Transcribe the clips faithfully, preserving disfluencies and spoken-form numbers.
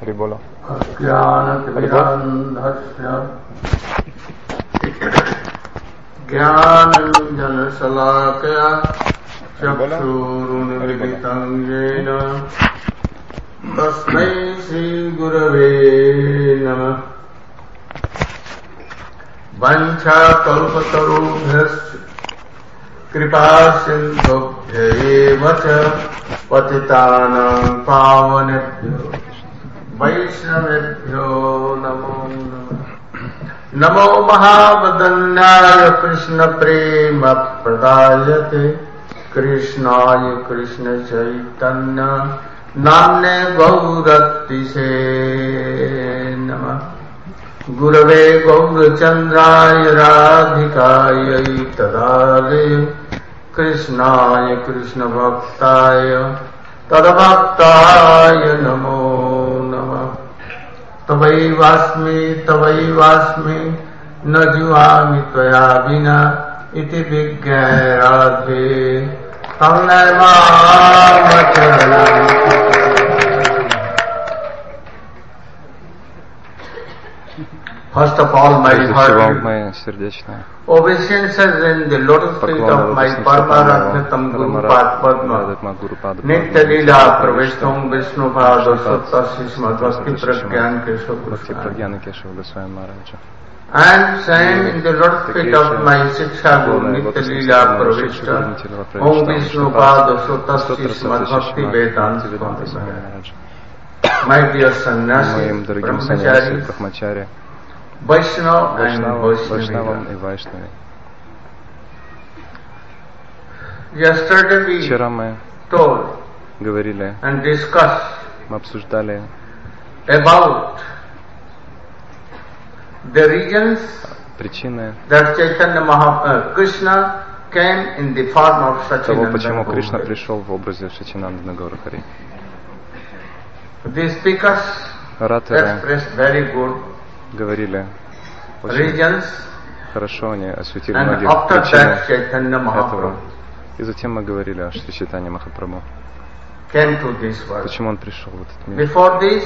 Харибола. Jnananjana-salakaya Chakshurunamilitam yena Tasmai Shri-Gurave Namah Vancha kalpatarubhyasya Kripa-sindhubhya-eva cha Patitanam pavanebhyo Vaishnavebhyo namo namo Namo Mahavadanyaya Krishna Prema Pradayate Krishnaya Krishna Chaitanya Namne Gauratise Namah Gurave Gaurachandraya Radhikaya Tadale Krishnaya Krishna Bhaktaya Tadabhaktaya Namo Namah Tavai Vasmi Tavai Vasmi Najuami Tvaya Vina Iti Vigyaya Radhe Tangnayamacharana. First of all, my heart obeisances in the lotus feet of my Paramaragnatam Guru Padma Nitya Leela Praveshtam Vishnu Bhada Sutta Shisma Bhakti Pragyan Keshav Goswami and same in the lotus feet of my Shiksha Guru Nitya Leela Praveshtam Om Vishnu Bhada Sutta Shisma Bhakti Vedanta Swami. My dear Sannyasis, Brahmacharis, Vaishnava and Vaishnavi. Yesterday we told and discussed about the reasons that Chaitanya Mahaprabhu, Krishna came in the form of Sachinanda Gaura. The speakers expressed very good говорили очень regions, хорошо, они осветили многие причины этого. И затем мы говорили о Шри Чайтанья Махапрабху. Почему он пришел в этот мир? Before this,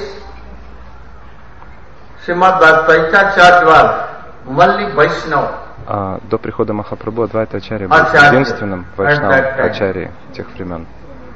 Srimad Bhagavatam Church was only Vaishnava. А до прихода Махапрабху Адвайта Ачарья был единственным Вайшнавом Ачарьей тех времен.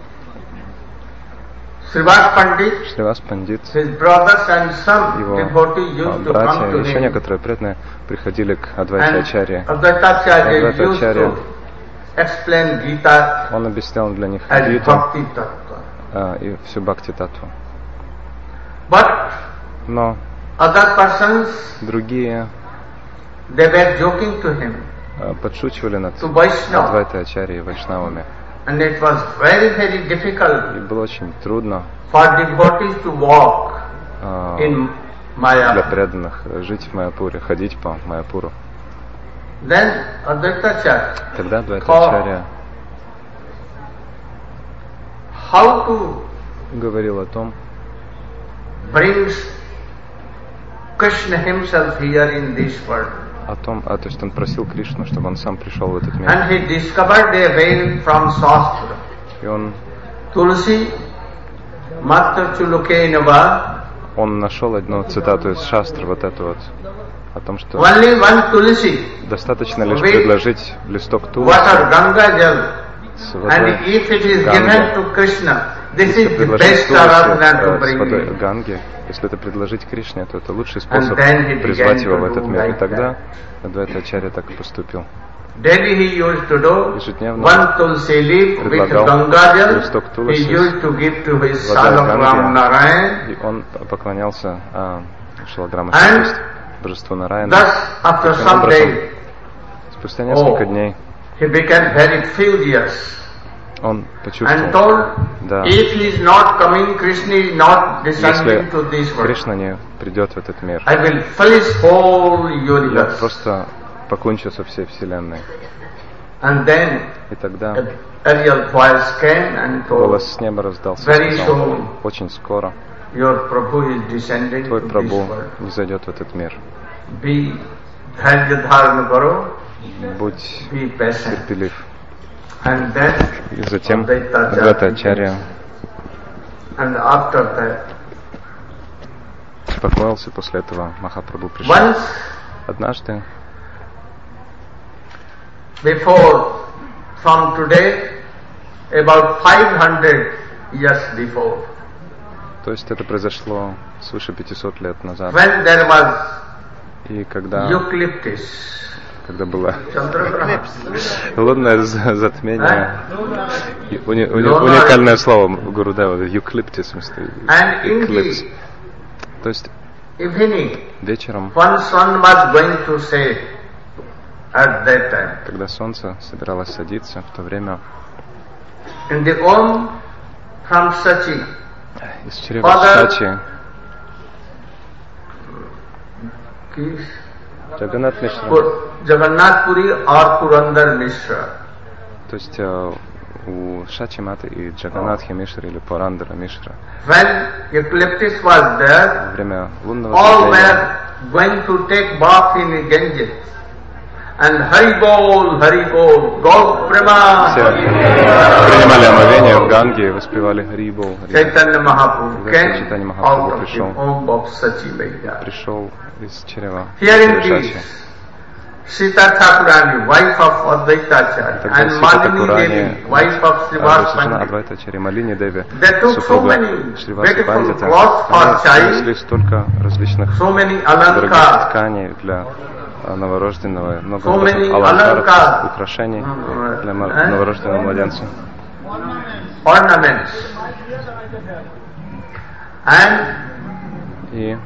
Srivas Pandit, Шривас Пандит, his brothers and some его devotees used to братья come to и еще him. некоторые преданные приходили к Адвайте Ачарье. Advaita Acharya Адвайта used Ачарья, to explain Gita он объяснял для них as Гиту Bhakti Tattva. а, и всю Бхакти Таттву. But Но other persons, другие they were joking to him, а, подшучивали над to Vaishnava. Адвайтой Ачарьей и Вайшнавами. And it was very, very difficult И было очень трудно for devotees to walk а, in для Maya. преданных жить в Майяпуре, ходить по Майяпуру. Then Advaita Acharya Тогда Адвайта thought Ачарья how to говорил о том, bring Krishna himself here in this world. о том, а, то есть он просил Кришну, чтобы он сам пришел в этот мир. And he discovered a way from Shastra. И он, Tulsi Matra Chulukeinava. он нашел одну цитату из Шастры, вот эту вот, о том, что Only one Tulsi. достаточно лишь предложить листок Тулси Water Ganga Jal. с And водой if it is Ганги. given to Krishna, this Если is the предложить best Тулси aradhana to э, с bring водой him. Ганги, если это предложить Кришне, то это лучший способ then he призвать began его to в этот do мир. И like тогда Адвайта Ачарья так и поступил. Daily he used to do Ежедневно one Tulsi leaf with предлагал Ganga Jal. листок He Тулси used to give to his с водой son of Ram Ганги, Narayan. и он поклонялся а, Шилаграма And божеству Нараяна. thus, after Таким some образом, days, спустя несколько oh, дней he became very furious он and почувствовал, told, да, if he is not coming, Krishna is not descending если to this world. Кришна не придет в этот мир, I will fill his whole я universe. просто покончу со всей вселенной. And then И тогда a Ariel voice came and told, голос с неба раздался, very сказал, soon очень скоро your Prabhu is descending твой to this Прабху world. не зайдет в этот мир. Be dharya dharana karo, Будь be patient. терпелив. And then И затем Advaita Адвайта Acharya Ачарья and after that успокоился, после этого Махапрабху пришел. Once, однажды, before, from today, about five hundred years before, то есть это произошло свыше пятисот лет назад. When there was и когда, Eucalyptus, когда было лунное затмение, уни, уни, уникальное слово Гурудева, Eucalyptus, Eclipse. То есть evening, вечером, when sun was going to set at that time, когда солнце собиралось садиться, в то время in the Om from Sachi, из чрева Сачи, Джаганнат Мишра, Jagannath Puri or Purandar Mishra. То есть у Шачи Маты и Джаганнатхи Мишра или Пурандара Мишра. When eclipse was there, во время лунного all затмения were going to take bath in Ganges. And Hari Bol, Hari Bol, Gol Prema. Все принимали омовение в Ганге и воспевали Хари Бол. Chaitanya Mahaprabhu came Чайтанья out Махапрабху of the пришел, womb of Sachi. пришел из чрева Hearing Шачи. this, Sita Thakurani, wife of Advaita Acharya, and Malini Devi, wife of Srivas Pandita, Малини Деви, they took so many beautiful clothes for child, столько различных so many дорогих alankar, тканей для новорожденного, много so many аланкаров, alankar, украшений для and новорожденного младенца. ornaments, and И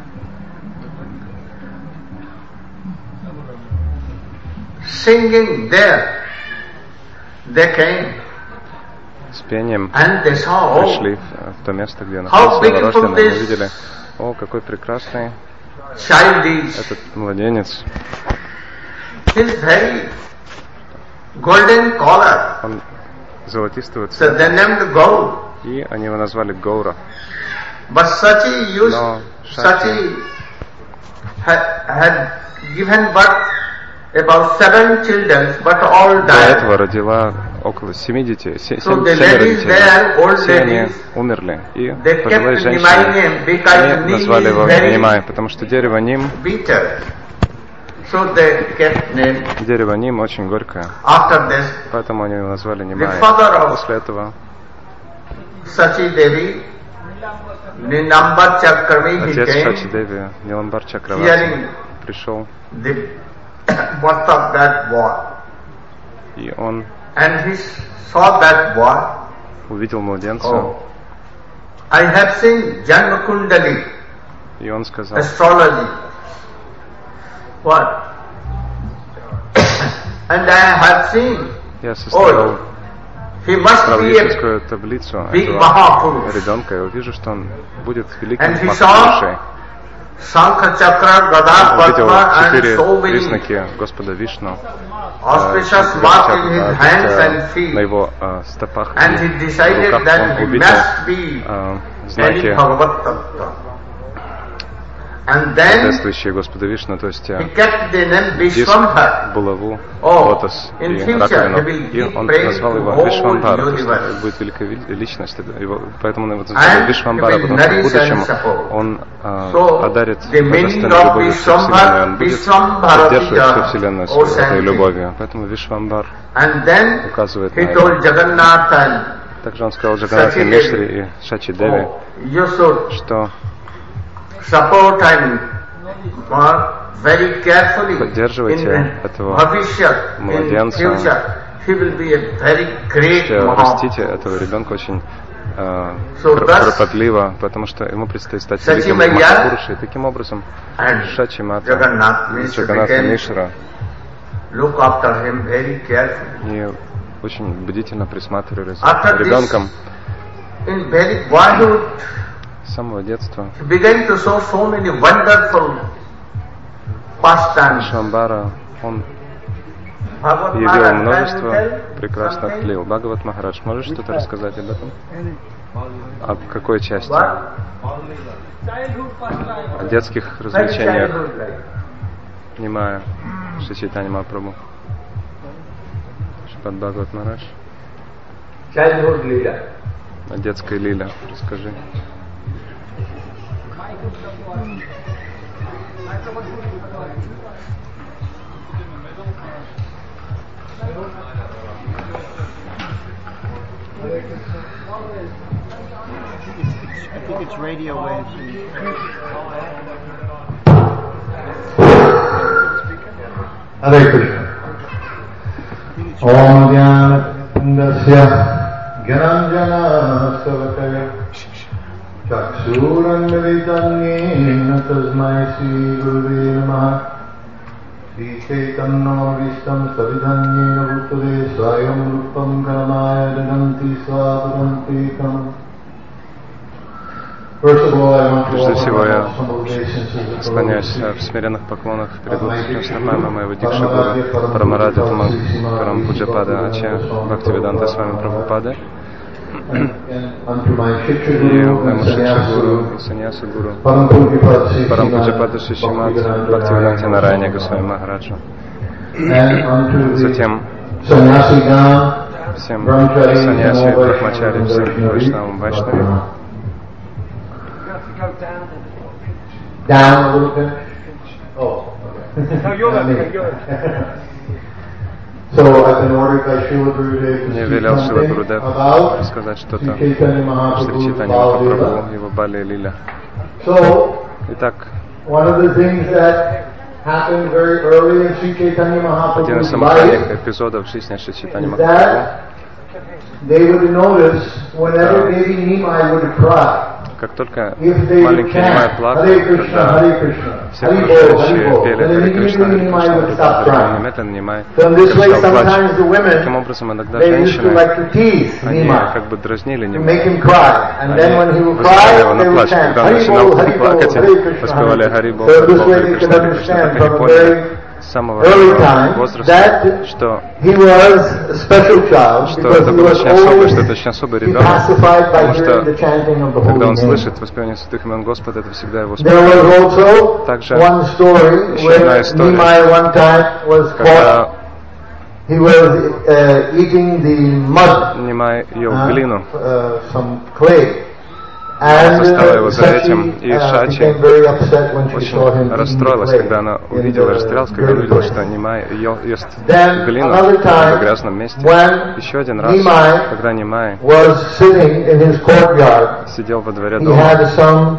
singing there, they came, с пением and they saw, пришли oh, в то место, где how находился beautiful новорожденный, и this увидели, о, какой прекрасный child is. этот младенец. His very golden collar, Он золотистого so цвета. they named gold. И они его назвали Гаура. But Sachi used, Но Sachi had, had given birth about seven children, but all До died. этого родила около семи детей, се- So семь, the семеро ladies детей. there, old Все они ladies, умерли. И they пожилые kept женщины, Nimai name because они Nim назвали is его very Нимай, потому что дерево Ним, bitter. So they kept name. дерево Ним очень горькое. After this, Поэтому они его назвали the Нимай. father of После этого Sachi Devi, Ninambar Chakravarti, he отец came, Шачи Деви, Ниламбар Чакраварти, hearing пришел, the birth of that boy. и он And he saw that boy. увидел младенца, Oh, I have seen Janma Kundali, и он сказал, astrology. What? And I have seen, я составил he must be a астрологическую таблицу big этого Mahapurush. ребенка, и увижу, что он будет великим And he Махапурушей. saw Sankha Chakra, Gada, Увидел Padma and четыре so many признаки Господа Вишну auspicious marks in his hands and feet. на его э, стопах And и he decided руках. that Он he увидел must be э, any знаки, Bhagavat Tattva. And then соответствующие Господу Вишну, то есть he kept the name диск, Vishwambhara. булаву, Oh, лотос in и future раковину. he will И give он praise назвал to его whole Вишвамбара, то есть universe. будет великая личность, его, поэтому он его And назвали Вишвамбара, he will потому что в nourish будущем and support. он э, So, подарит the meaning божественную of любовь всю Вселенную, Vishwambara, он будет Vishwambara поддерживать всю Vijaya, Вселенную O своей этой Sankhi. любовью. Поэтому Вишвамбар And then указывает на he это. told Jagannath and Также он сказал Джаганнатхи Шачи Мишре Деви, и Шачи Деви, oh, you should что support and work very carefully поддерживайте in этого Bhavishyat, in младенца, future. He will be a very great что растите Mahaprabhu. этого ребенка очень э, So кр- thus, кропотливо, потому что ему предстоит стать Шачи великим Майя Махапурушей. Таким образом, and Шачи Мата, Jagannath means Джаганнатха we can Мишра, look after him very carefully. и очень бдительно присматривали за After this, ребенком in very boyhood, с самого детства. he began to show so many wonderful pastimes. Вишвамбара, он Bhagavad явил Maharaj, множество can you tell прекрасных something? лил. Бхагават Махарадж, можешь что-то рассказать об этом? Об какой части? What? О детских Very развлечениях childhood life. Нимая Шри Чайтанья Махапрабху. Шрипад Бхагават Махарадж. Childhood Leela. О детской лиле расскажи. I think it's radio waves. Hare Krishna. Om Jnana Gyananjana Savakaya Chaksurandritanyena Tasmai Sri Gurave Namaha Sri Chaitanya Vistam Savidhanyena Bhutale Swayam Rupam Karamaya Dadanti Svapadanti Kam. Прежде всего, я склоняюсь в смиренных поклонах перед лотосными стопами моего Дикши Гуру Парамараджа Парам Пуджапада Ачарья Бхактивиданта Свами Прабхупады и моему Шикша Гуру и Саньясу Гуру Парам Пуджапада Шишимат Бхактивиданте Нарайане Госвами Махараджу. Затем всем саньяси, брахмачари, всем вайшнавам, вайшнавам. Down a little bit. Oh. So I've been ordered by Srila Gurudev Мне велел Шрила Гурудев рассказать что-то о Шри Чайтанье Махапрабху, его Бали и Лиле. Итак, один из самых ранних эпизодов в жизни Шри Чайтанье Махапрабху, как только маленький Нимай плакал, когда все окружающие пели Харе Кришна, Харе Кришна, Харе Кришна, немедленно Нимай прекращал плач. Таким образом, иногда женщины, они как бы дразнили Нимая, они вызывали его на плач. Когда он начинал плакать, они воспевали Хари Бол, Хари Бол, Харе Кришна, Харе Кришна, так они поняли с самого раннего возраста, что, что это был очень особый, что это очень особый ребенок, потому что когда он слышит воспевание святых имен Господа, это всегда его успокаивает. Также еще одна история, когда Нимай ел глину, она застала его за этим, и Шачи очень расстроилась, когда она увидела, растерялась, когда увидела, что Нимай ест глину в грязном месте. Еще один раз, когда Нимай сидел во дворе дома,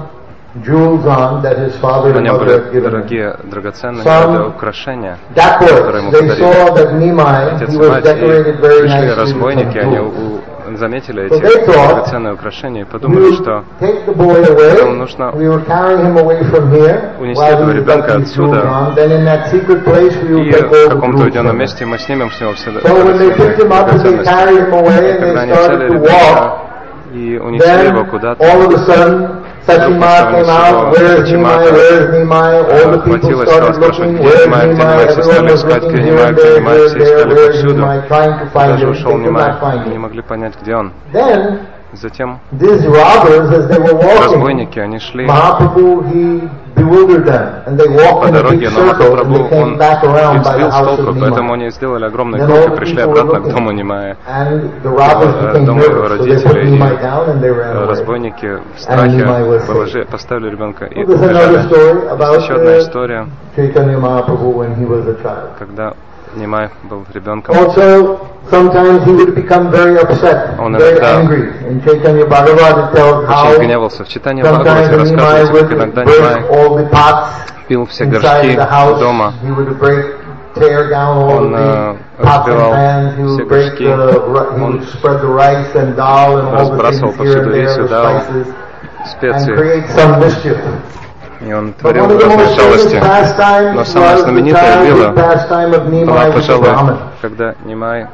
на нем были дорогие драгоценные украшения, которые ему подарили отец и мать, и пришли разбойники, они заметили эти драгоценные украшения и подумали, что нам нужно унести этого ребенка отсюда, и в каком-то уединенном месте мы снимем с него все драгоценности. И когда они взяли ребенка и унесли его куда-то, Сачима came out, where is Nimai, where is Nimai, all the people started looking, where is Nimai, everyone was looking here and there, where is there, where is Nimai, trying to find him, they could not find him. Then, Затем these robbers, as they were walking, разбойники, они шли Mahaprabhu, he bewildered them, and they walked in a big circle, and they came back around by the house of Nimai. Поэтому они сделали огромный круг и пришли обратно к дому Нимая. And the robbers became nervous, so they put Nimai down and they ran away. Разбойники в страхе положили, поставили ребенка и well, убежали. Еще одна история, Chaitanya Mahaprabhu when he was a child. когда Нимай был ребенком. Also, sometimes he would become very upset, Он very иногда angry. In Chaitanya Bhagavad it tells how очень гневался. В читании Бхагавати рассказывается, как иногда Нимай пил все горшки дома. Он э, разбивал все горшки, он разбрасывал повсюду рис и дал, специи. И он творил разные шалости. Но самая знаменитая вилла была, пожалуй, когда Нимай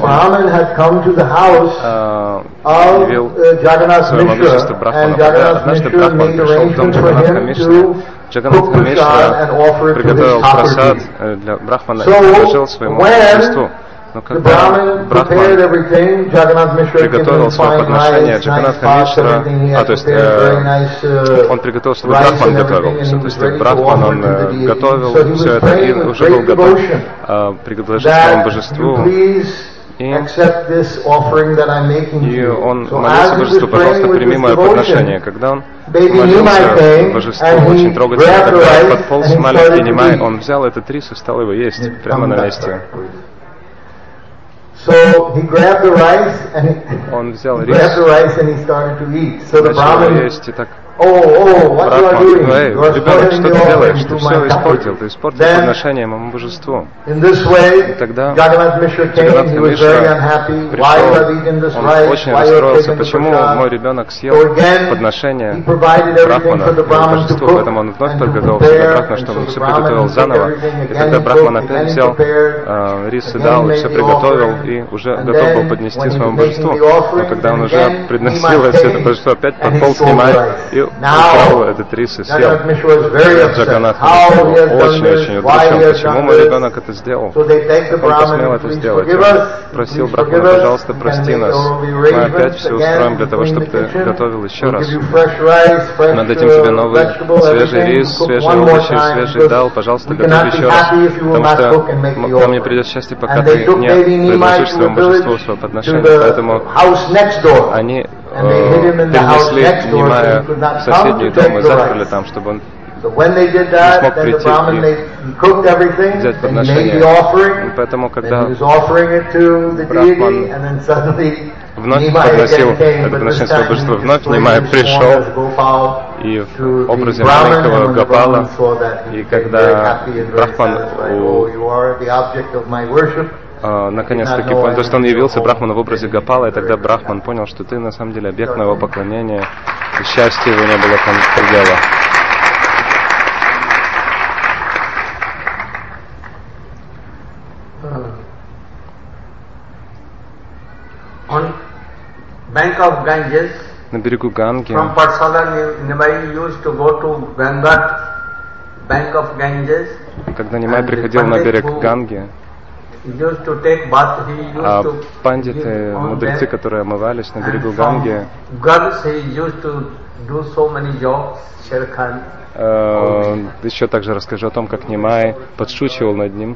явил свое могущество Брахману. Когда однажды Брахман пришел в дом Джаганатха Мишры, Джаганатха Мишра приготовил прасад для Брахмана и предложил своему существу. Но когда Брахман приготовил свое подношение, Джаганатха Мишра, а то есть э, он приготовил, чтобы Брахман готовил все, то есть Брахман он э, готовил все это и уже был готов э, предложить своему божеству И, и он молился божеству: пожалуйста, прими мое подношение. Когда он молился божеству очень трогательно, когда подполз маленький Нимай, он взял этот рис и стал его есть прямо на месте. So he grabbed the rice and he он взял рис, grabbed the rice and he started to eat. So the Brahmin, есть, и так, oh, oh, what you are doing? Эй, ребенок, что ты делаешь? Ты все испортил, ты испортил подношение моему божеству. In this way, и тогда Jagannath Mishra came, he was very unhappy. Why you have eaten this rice? Он очень расстроился, почему мой ребенок съел подношение Брахмана, божеству, поэтому он вновь подготовил себе Брахмана, чтобы он все приготовил заново. И тогда Брахман опять взял э, рис и дал, и все приготовил, и уже готов был поднести своему божеству. Но когда он уже приносил все это божество, опять подполз Нимай и украл этот рис и съел. Джаганнат очень-очень удручен. Почему мой ребенок это сделал? Он посмел это сделать. Он просил Брахмана: пожалуйста, прости нас. Мы опять все устроим для того, чтобы ты готовил еще раз. Мы дадим тебе новый свежий рис, свежие овощи, свежий дал. Пожалуйста, готовь еще раз. Потому что вам не придет счастье, пока ты не предложишь своему божеству свое подношение. Поэтому они перенесли Нимая в соседний дом и заперли там, чтобы он не смог прийти и взять подношение. Поэтому, когда Брахман вновь подносил это подношение своего божества, вновь Нимай пришел и в образе маленького Гопала, и когда Брахман Uh, наконец-таки понял, то, что он явился Брахману в образе Гопала, и тогда Брахман понял, что ты на самом деле объект моего поклонения, и счастья его не было предела. On bank of Ganges, на берегу Ганги, from Parsala, Nimai used to go to Ganga, bank of Ganges, когда Нимай приходил на берег Ганги, а пандиты, мудрецы, которые омывались на берегу Ганги, э, еще также расскажу о том, как Нимай подшучивал над ним.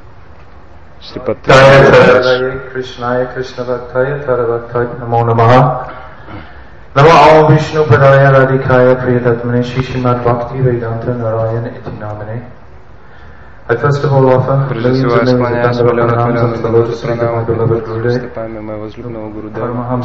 Прежде всего, я склоняюсь миллионов миллионов пранам перед стопами моего возлюбленного Гурудева.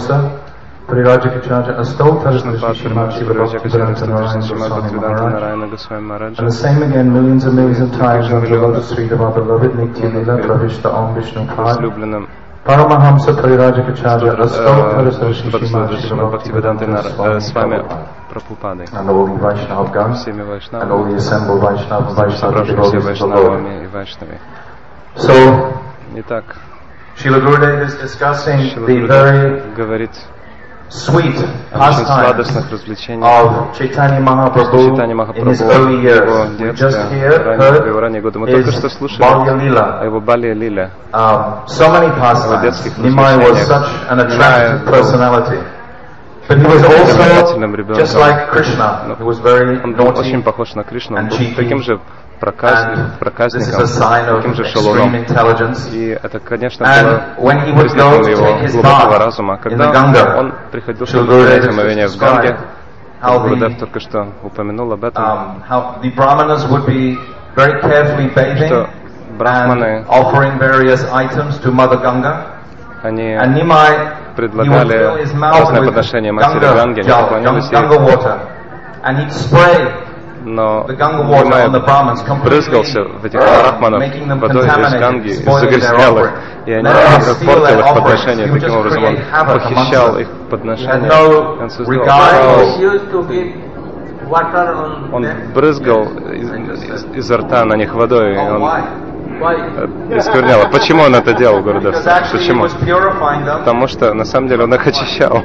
And the same again millions and millions of times on the lotus feet of our beloved Nitya Lila Pravishta Om Vishnu Pad. Paramahamsa Parirajikacharya Astotara Sarashishima Shiva Bhaktivedanta с вами Прабхупадой, and all the Vaishnava Gams, and all the assembled Vaishnava Vaishnava Вайшнавами и Вайшнави. So, Итак, Srila Gurudev is discussing the very говорит sweet очень сладостных развлечений of Chaitanya Mahaprabhu in his early years. We just here heard his Balya Lila. о его Балия Лиле. Um, so many pastimes. Nimai was such an attractive personality. But he was also just like Krishna. He was very naughty очень похож на Кришну. Он and был cheeky. таким же проказником, This is a sign of таким же extreme шалуном. intelligence. И это, конечно, And было when he would go признаком to его take his глубокого bath разума. in the Когда Ganga, он приходил, Srila чтобы Gurudev принять омовение в Ганге, how Гурудев the, только что упомянул об этом, um, how the Brahmanas would be very carefully bathing что брахманы, and offering various items to Mother Ganga. они And Nimai, he would fill предлагали his mouth разные with подношения матери Ganga, Ганги, они jal, поклонялись Ganga ей, water, and he'd spray но the Ganga water Нимай on the Brahmins, completely брызгался в этих брахманов making them водой из contaminated, Ганги и spoiling their загрязнял их, offering. и они Then he'd steal портил their их offerings. подношения. He would Таким just образом он create havoc amongst похищал them. их He had подношения, no он создал regard. хаос. Он брызгал из, из, изо рта на них водой, и он осквернял. Почему он это делал, Гурудев? Почему? Потому что на самом деле он их очищал.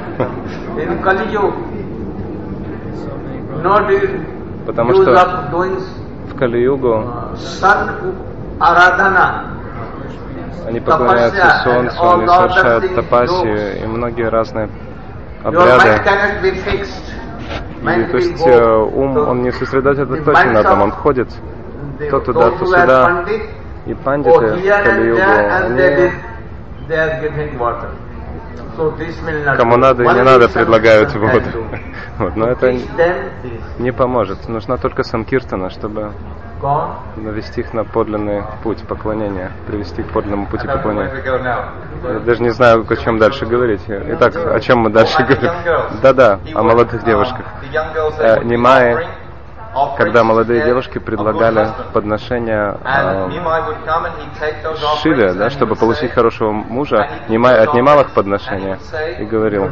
Потому что в Кали-югу они поклоняются солнцу, они совершают тапасию и многие разные обряды. И, то есть ум, он не сосредоточен точно на том, он ходит то туда, то сюда. И пандиты в Кали-югу, они Кому надо и не надо, предлагают воду. Вот, но это не поможет. Нужна только санкиртана, чтобы навести их на подлинный путь поклонения, привести к подлинному пути поклонения. Я даже не знаю, о чем дальше говорить. Итак, о чем мы дальше говорим? Да-да, о молодых девушках. Э, Нимай, когда молодые девушки предлагали подношения э, Шиве, да, чтобы получить хорошего мужа, Нимай отнимал их подношения и говорил: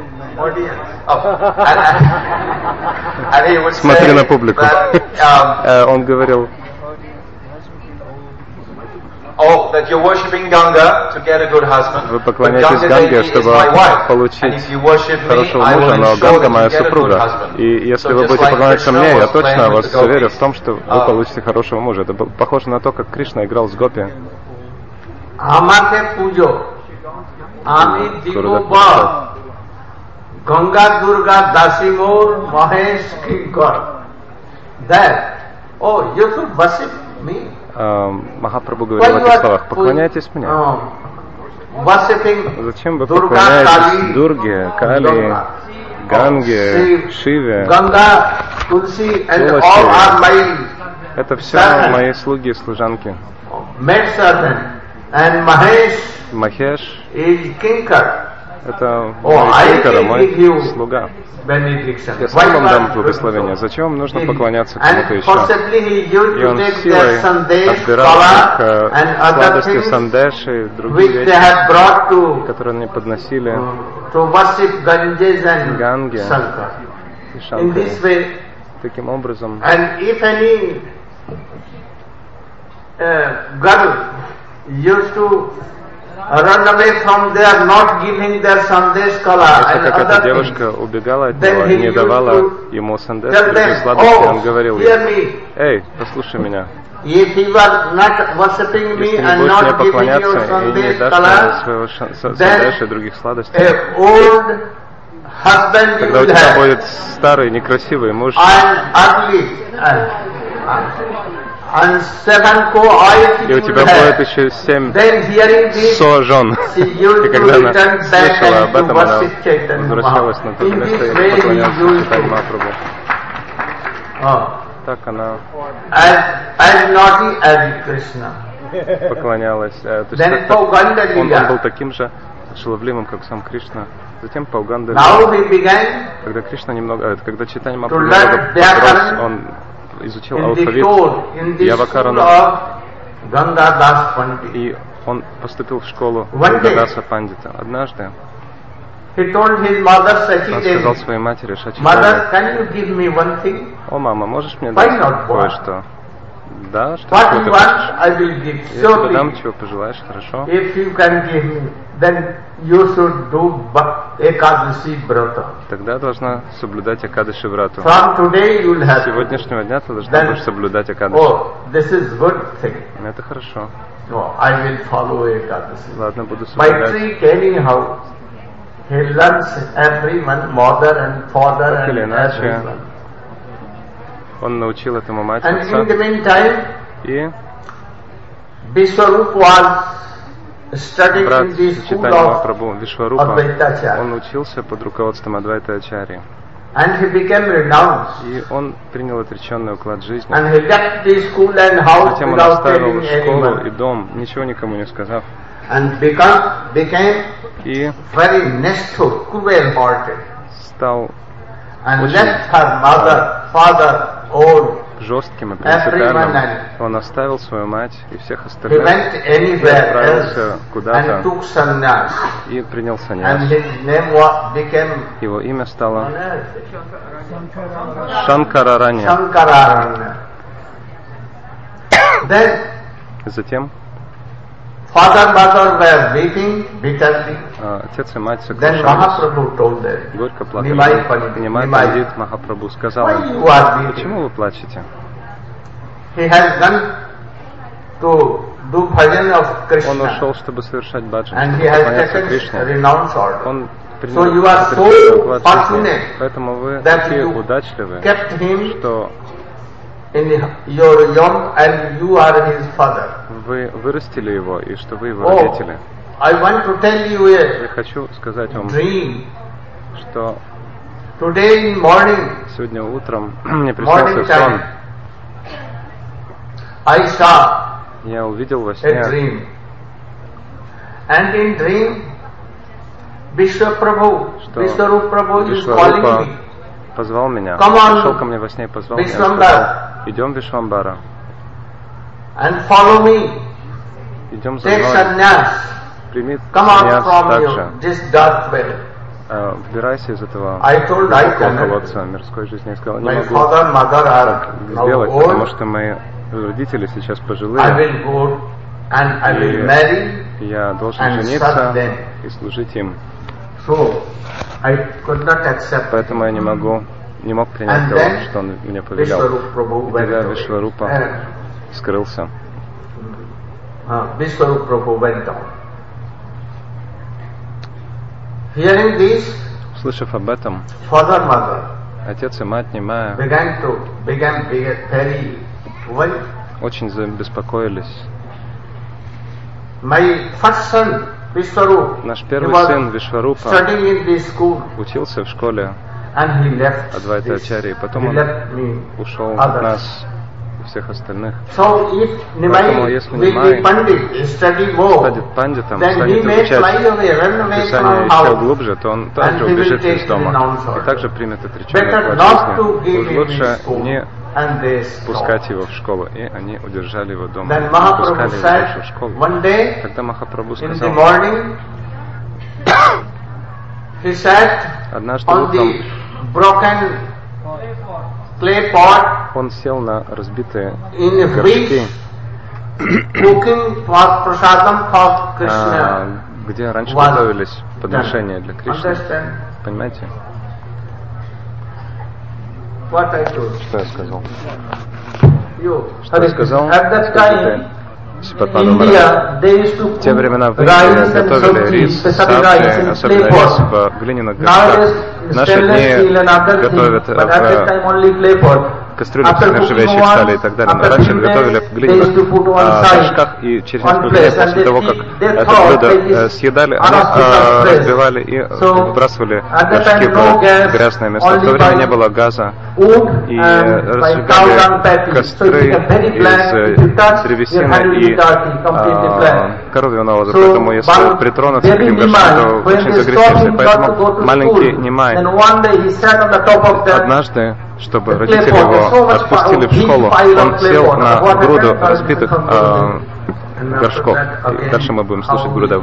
смотри на публику. Он говорил: вы поклоняетесь Ганге, чтобы получить хорошего мужа, но Ганга моя супруга. И если вы будете поклоняться мне, я точно вас уверю в том, что вы получите хорошего мужа. Это похоже на то, как Кришна играл с гопи. Ganga Durga Dasimor Mahesh Kinkar. That, oh, you should worship me. Махапрабху говорил в этих словах: поклоняйтесь мне. Зачем вы поклоняетесь Дурге, Кали, Ганге, Шиве, Туласи? Это все мои слуги и служанки. Махеш это мой кинкара, мой слуга. Я сам вам дам благословение. Зачем вам нужно поклоняться кому-то еще? И он силой отбирал их сладости сандеши и другие вещи, которые они подносили Ганге и Шанкаре. Таким образом, run away from there, not giving their sandesh kala and как other эта девушка убегала от него и не давала ему сандеш, другие сладости, он говорил ей: эй, послушай меня. Если ты не будешь мне поклоняться и не дашь мне своего сандеша и других сладостей, тогда у тебя будет старый, некрасивый муж, и у тебя будет еще семь со жен. И когда она слышала об этом, она возвращалась на то же место и поклонялась Чайтанье Махапрабху. Так она поклонялась. То есть он, он был таким же шаловливым, как сам Кришна. Затем Пауганда, когда Кришна немного, когда Чайтанье Махапрабху подрос, он изучил алфавит Явакарана, и он поступил в школу Гангадаса Пандита. Однажды он сказал своей матери: Шачи, о, мама, можешь мне дать кое-что? Да, что ты хочешь? Я тебе дам, чего пожелаешь, хорошо? Тогда должна соблюдать Экадаши Врату. С сегодняшнего дня ты должна будешь соблюдать Экадаши. Это хорошо. Ладно, буду соблюдать. Так или иначе, он научил этому мать, отца. И брат Чайтанье Махапрабху, Вишварупа, он учился под руководством Адвайта Ачарьи. И он принял отреченный уклад жизни. Затем он оставил школу и дом, ничего никому не сказав. И стал очень жестким и принципиальным. Он оставил свою мать и всех остальных, и отправился куда-то и принял саньяс. Его имя стало Шанкараранья. Затем отец и мать сокрушались, горько плакали. Нимай Пандит Махапрабху сказал им: почему вы плачете? Он ушел, чтобы совершать баджан, чтобы поклоняться Кришне. Он принял отреченный уклад жизни. Поэтому вы такие удачливые, что вы вырастили его, и что вы его родители. I want to tell you a Я хочу сказать вам, dream. что Today in morning, сегодня утром мне приснился сон. I saw Я увидел во a сне, dream. And in dream, Vishwa Prabhu, что Vishwarup Prabhu is calling Вишварупа me. позвал меня, Come on, пришел ко мне во сне и позвал меня, Vishwambara. сказал, идем в Вишвамбара, And follow me. идем за Take мной, sannyas. прими Come out саньяс from также, your, this dark well. uh, выбирайся из этого I told I глубокого cannot. колодца мирской жизни. Я сказал, не My могу father, mother are now сделать, потому old. что мои родители сейчас I пожилые, will go and I will и marry я должен and serve жениться them. и служить им. So I could not accept. Поэтому я не могу, не мог принять And того, then что он мне повелел. Vishwarup Prabhu И went тогда away. Вишварупа And, скрылся. uh, Vishwarup Prabhu went down. Hearing this, Услышав об этом, father, mother отец и мать Немая began to began began very worried. очень забеспокоились. My first son, Vishwarup, Наш he первый was сын Вишварупа studying in this school, учился в школе and he left Адвайта this. Ачарьи, потом He он left me. ушел от others. нас и всех остальных. So if Поэтому, Nimai если will Nimai be Pandit, study more, станет пандитом, then he станет may изучать fly away, run away Писание from еще house. глубже, то он также And he will убежит take из дома renounce и также примет отречение Better от not to жизни. give Уж him лучше this school. не And they stopped. пускать его в школу. И они удержали его дома, Then не Mahaprabhu пускали его больше в said, школу. one day Когда Махапрабху in the сказал, morning, he sat однажды on утром the broken clay pot он сел на разбитые in горшки, which cooking for prasadam for Krishna. а, где раньше was готовились done. подношения для Кришны. Understand Понимаете, what I told что я сказал? you? Что я сказал? At that time, Сипатману in Махарадж. India, they used to В те времена в cook Индии rice and готовили sabji, рис, specially rice сапи, in особенно clay рис pot. в глиняных Nowadays, горшках. В наши stainless steel дни and other готовят things, but at that в time only clay pot. кастрюлях After с cooking нержавеющей once, стали и так далее. Но after раньше few готовили days, в глиняных they used to put one а, side, горшках, и через one несколько дней place, and после того, they как eat- they это thought блюдо that э, this съедали, они unauspicious а, place. разбивали и So, выбрасывали at that горшки time no в gas, грязное место. В only то время by не было газа, wood и and by cow разжигали dung patty. So костры it became very black. из If you touch, your древесины hand will be и dirty, completely а, black. коровьего навоза. So, Поэтому если one притронуться к very этим горшкам, Nimai, то when очень they stopped загрязнешься. him not to Поэтому go to маленький school, Немай then one day he sat on the top of the однажды, чтобы the родители clay pot. There's so его much отпустили в big школу, pile of он clay сел pot. на What груду happened? разбитых а, And горшков. after that, И again, дальше мы будем слушать how Гурудев.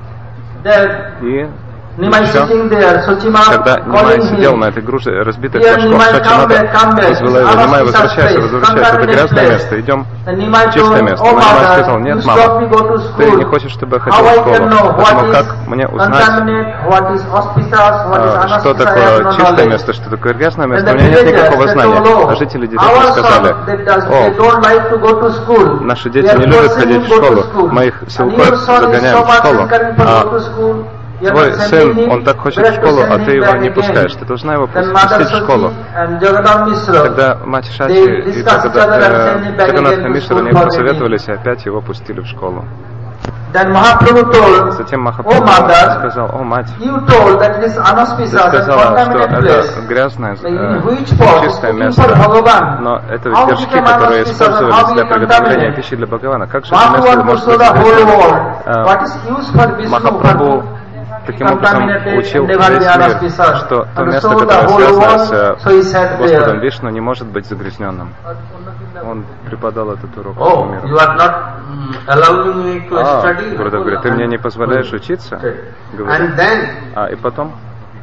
There, И Nimai еще, sitting there, Sochima когда Немай calling сидел him. на этой груше разбитых Here, горшков, Nimai, come back, come Сачимата back. вызвала его: Немай, It's возвращайся, place, возвращайся, это грязное contaminated место, идем And Nimai в чистое told, место. oh Но Немай mother, сказал: нет, you мама, stop me go to ты school. не хочешь, чтобы я How ходил в I школу, can know поэтому what как is мне узнать, contaminate, what is auspicious, what is а, unauspicious, что I have такое no чистое knowledge. место, что такое грязное And место, the у меня нет villagers, никакого they знания. told, А жители our деревни сказали: son, they, does, о, they don't like to go to school. наши They дети are не любят forcing ходить him в to go to школу, school. мы их And силком your son is загоняем so в much школу. encouraging to А go to school. You are твой not сын, sending him, он так хочет you в have to школу, send а ты him его back не again. пускаешь, ты должна его Then Mother пустить в школу. Sochi and Jagadam Mishra, Тогда мать Шачи they и discussed each other and sent him back Джаганатха again to Мишра school они for посоветовались и опять его пустили в школу. Then Mahaprabhu told, Затем oh Махапрабху mother, сказал: о, мать, you told that this ты unauspicious and сказала, что contaminated place, это грязное, in э, which pot is чистое cooking место, for Bhagavan. но это ведь How горшки, became которые unauspicious and использовались how для we приготовления contaminate? пищи для Бхагавана. Как же это Mahaprabhu место wants to может show быть the whole грязным? world Э, what is used for Vishnu, Махапрабху for таким образом contaminated учил and весь never be мир, unauspicious. что то And место, so the которое whole связано world, с э, so he said Господом there. Вишну, не может быть загрязненным. Он преподал этот урок всему Oh, миру. you are not mm, allowing me to А, study. Гурудев говорит: ты мне не позволяешь учиться? Говорит. And then А, и потом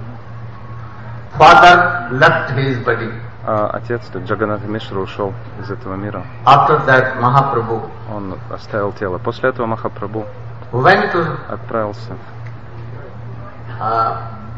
father left his body. а, отец, Джаганатха Мишра, ушел из этого мира. After that, Mahaprabhu Он оставил тело. После этого Махапрабху went to отправился uh,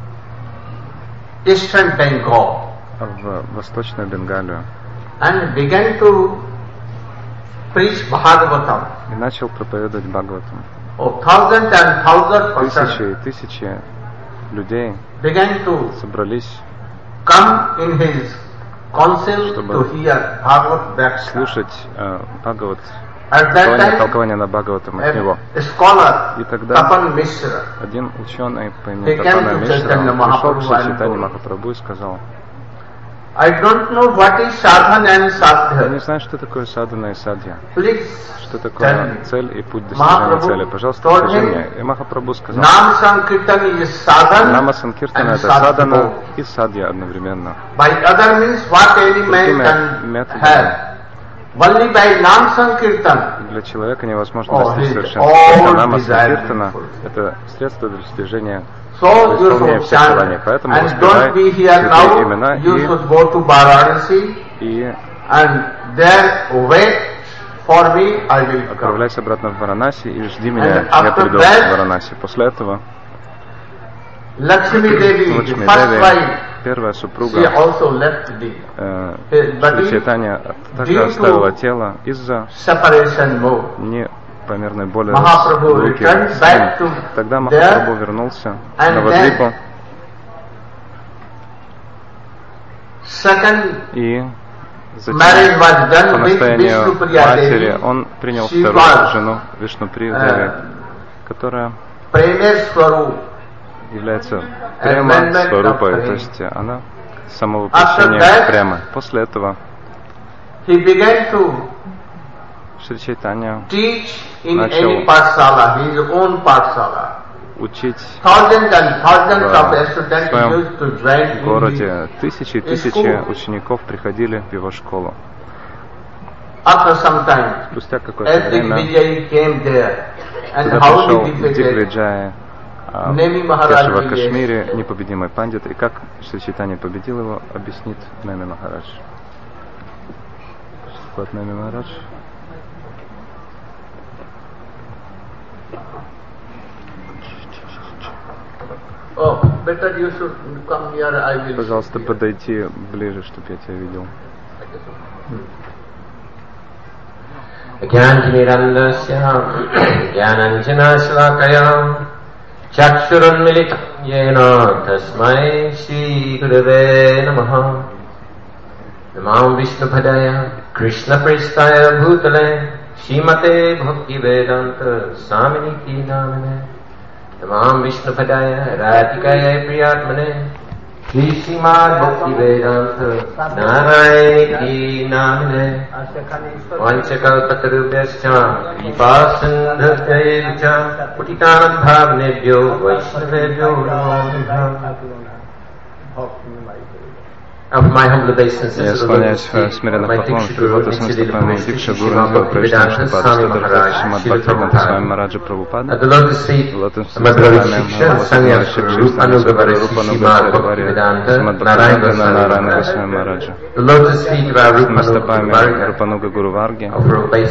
eastern Bengal в Восточную Бенгалию and began to preach Bhagavatam. и начал проповедовать Бхагаватам. Oh, thousands and thousands of Тысячи persons и тысячи людей began to собрались come in his council Чтобы to hear Bhagavad Vyakshya. слушать э, Бхагават Толкование, толкование на Бхагаватам от него. И тогда один ученый по имени Тапана Мишра пришел к Шри Чайтанье Махапрабху и сказал: I don't know what is sadhana and sadhya. Я не знаю, что такое садхана и садхья. Что такое цель и путь достижения цели. Пожалуйста, скажи мне. И Махапрабху сказал: Нама Санкиртана — это садхана и садхья одновременно. Другими методами. Для человека невозможно достичь совершенства. Нама Санкиртана — это средство для достижения исполнения всех желаний. Поэтому воспевай святые имена и, и отправляйся обратно в Варанаси и жди меня, я приду в Варанаси. После этого Лакшми Деви, первая супруга э, Шри Чайтанья, также оставила тело из-за непомерной боли руки. Тогда Махапрабху вернулся на Навадвипу и затем, по настоянию матери, он принял вторую жену Вишнуприю Деви, которая является прямо сварупой, то есть она самовоплощение прямо. После этого Шри Чайтанья начал учить в своем городе. Тысячи и тысячи учеников приходили в его школу. Спустя какое-то время туда пришел Дигвиджая Кешава Кашмири, непобедимый пандит, и как Шри Чайтанья победил его, объяснит Неми Махарадж. Вот Неми Махарадж. Пожалуйста, подойти ближе, чтобы я тебя видел. Chakshurunmilit yena tasmai Shri Gurave Namaha. Namam Vishnupadaya Krishna Prestaya Bhutale Shrimate Bhakti Vedanta Swaminiti Namane. Namam Vishnupadaya Radhikaya Priyatmane Shri Srimad Bhakti Vedanta Narayaniti Namane. Vanchakalpatarubhyascha Kripasindhasya Putitanam Bhavnebhyo Vaishnavebhyo Of my humble obeisances, я склоняюсь в смиренных поклонах перед лотосным стопами Дикша Гуру Правишна Шрипада Стадархати Шримад Бхактивинода Свами Мараджа Прабхупада, в лотосным стопами Шри Рупанугавари Шримад Бхактивинода Нарайана Госвами Мараджа, лотосными стопами Рупануга Гуру Варги, я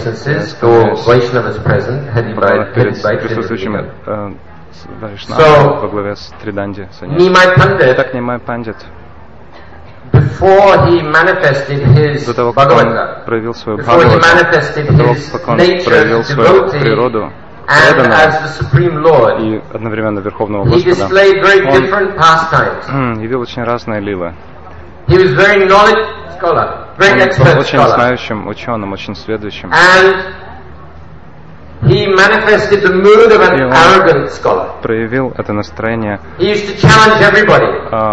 склоняюсь перед присутствующими Вайшнавами во главе с Триданди Саньяси. Так Нимай Пандит, Before he manifested his до того, как он проявил свою Бхагавату, до того, как он проявил свою природу преданного и одновременно Верховного Господа, он явил очень разные лилы. Он был очень знающим ученым, очень сведущим. He manifested the mood of an arrogant scholar. Проявил это настроение He used to challenge everybody.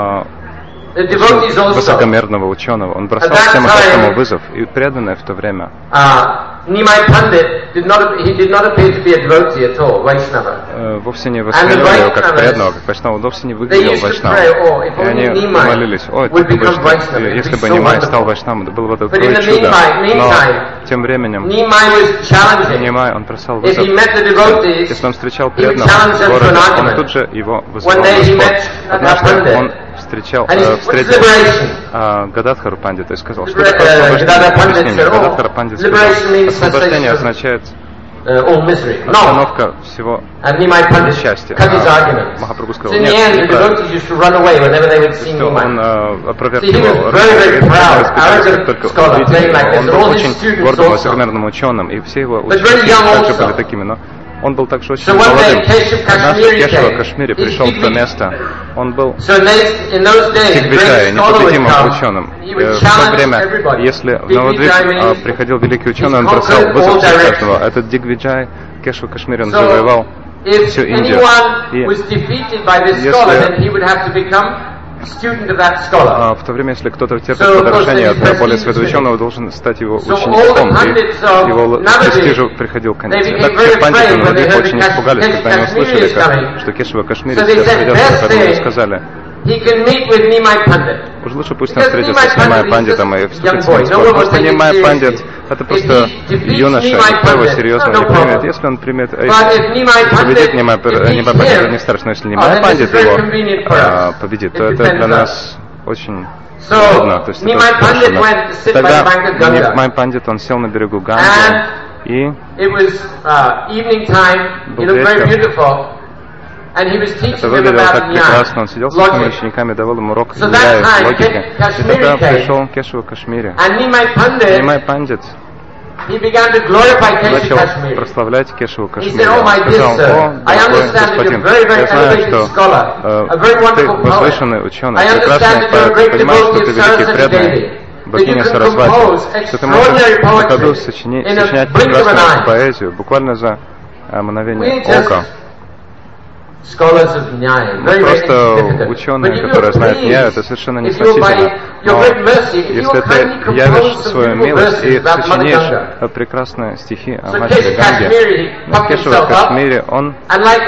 Высокомерного ученого. Он бросал всем охотному вызов, и преданные в то время. Nimai Pandit did not, he did not appear to be a devotee at all, Vaishnava. Вовсе не воспринимали его как преданного, как Вайшнава, вовсе не выглядел Вайшнавом. И они молились: ой, если бы Нимай стал Вайшнавом, это было бы такое чудо. Но тем временем Нимай, он бросал вызов. Если он встречал преданного в городе, он тут же его вызывал на спор. Однажды он встречал, э, встретил э, Гададхару Пандита и сказал, что такое освобождение. Гададхара Пандит сказал: освобождение означает остановка всего несчастья. А Махапрабху сказал: нет, неправильно. Он э, опровергнул только увидели. Он был очень гордым, высокомерным ученым, и все его ученики также были такими, но Он был также очень молодым. Однажды Кешава Кашмири пришел в то место. Он был дигвиджаей, непобедимым ученым. В то время, если в Навадвип приходил великий ученый, он бросал вызов каждого. Этот дигвиджай Кешава Кашмири, он завоевал всю Индию. И А, в то время, если кто-то терпит поражение от более святого ученого, должен стать его учеником, и его престижу приходил конец. И так все пандиты Навадвипа очень испугались, когда они услышали, как, что Кешава Кашмири сейчас придет, поэтому они сказали: уж лучше пусть он встретится с Нимай Пандитом и вступит с ним в спор. Потому что Нимай Пандит — это просто юноша, никто его серьезно не примет. Если он примет, если победит Нимай Пандит, не страшно, если Нимай Пандит его а, победит, то это для нас очень трудно. То есть это тогда Нимай Пандит, он сел на берегу Ганги, и был вечер. Это выглядело так прекрасно. Он сидел с своими учениками, давал им урок из логики. И тогда пришел Кешава Кашмири. Нимай Пандит начал прославлять Кешаву Кашмири. Он сказал: о, дорогой господин, я знаю, что э, ты возвышенный ученый, прекрасный поэт, понимаешь, что ты великий преданный богиня Сарасвати, что ты можешь на ходу сочинять, сочинять прекрасную поэзию буквально за э, мгновение ока. Мы просто ученые, которые знают Ньяю, это совершенно не значительно. Но если ты явишь свою милость и сочинишь прекрасные стихи о матери Ганге, Кешава Кашмири, он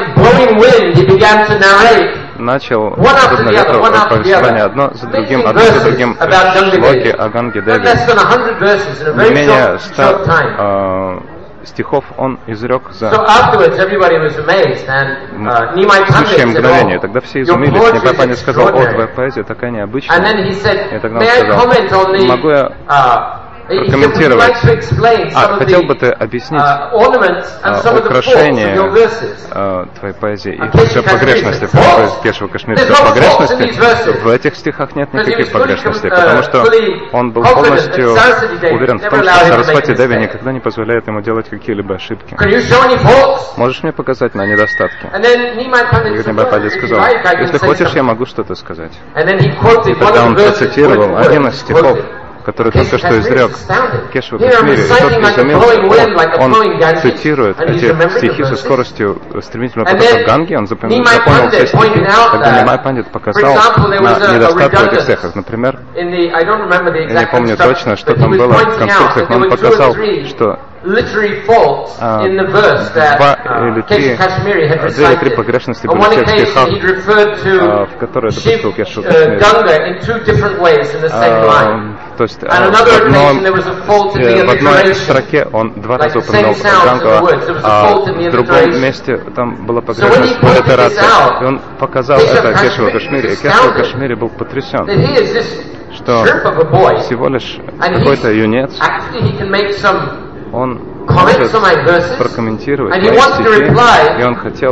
начал, подобно ветру, повествование одно за другим, одно за другим, шлоки о Ганге Деви. Не менее ста стихов он изрек за сущее мгновение. Тогда все изумились. Нимай Пандит сказал: о, твоя поэзия такая необычная. И тогда он сказал: могу я прокомментировать? А, хотел бы ты объяснить а, украшение а, твоей поэзии и все погрешности Кешава Кашмири. Все погрешности? В этих стихах нет никаких погрешностей, потому что он был полностью уверен в том, что Сарасвати Деви никогда не позволяет ему делать какие-либо ошибки. Можешь мне показать на недостатки? Нимай Пандит сказал: если хочешь, я могу что-то сказать. И тогда он процитировал один из стихов, который только что изрек Кешава Кашмири, и тот изумился. Он, он цитирует эти стихи со скоростью стремительного потока Ганги, он запомнил, запомнил все стихи. Тогда Нимай Пандит показал на недостатки в этих стихах. Например, я не помню точно, что там было в конструкциях, но он показал, что а, два или три, две или три погрешности были в тех стихах, а, в которые допустил Кешава Кашмири. А, то есть а, в, одном, э, в одной строке он два раза упомянул Гангу, а в другом месте там была погрешность в литерации. И он показал это Кешава Кашмири, и Кешава Кашмири был потрясен, что всего лишь какой-то юнец, он может прокомментировать мои стихи, и он хотел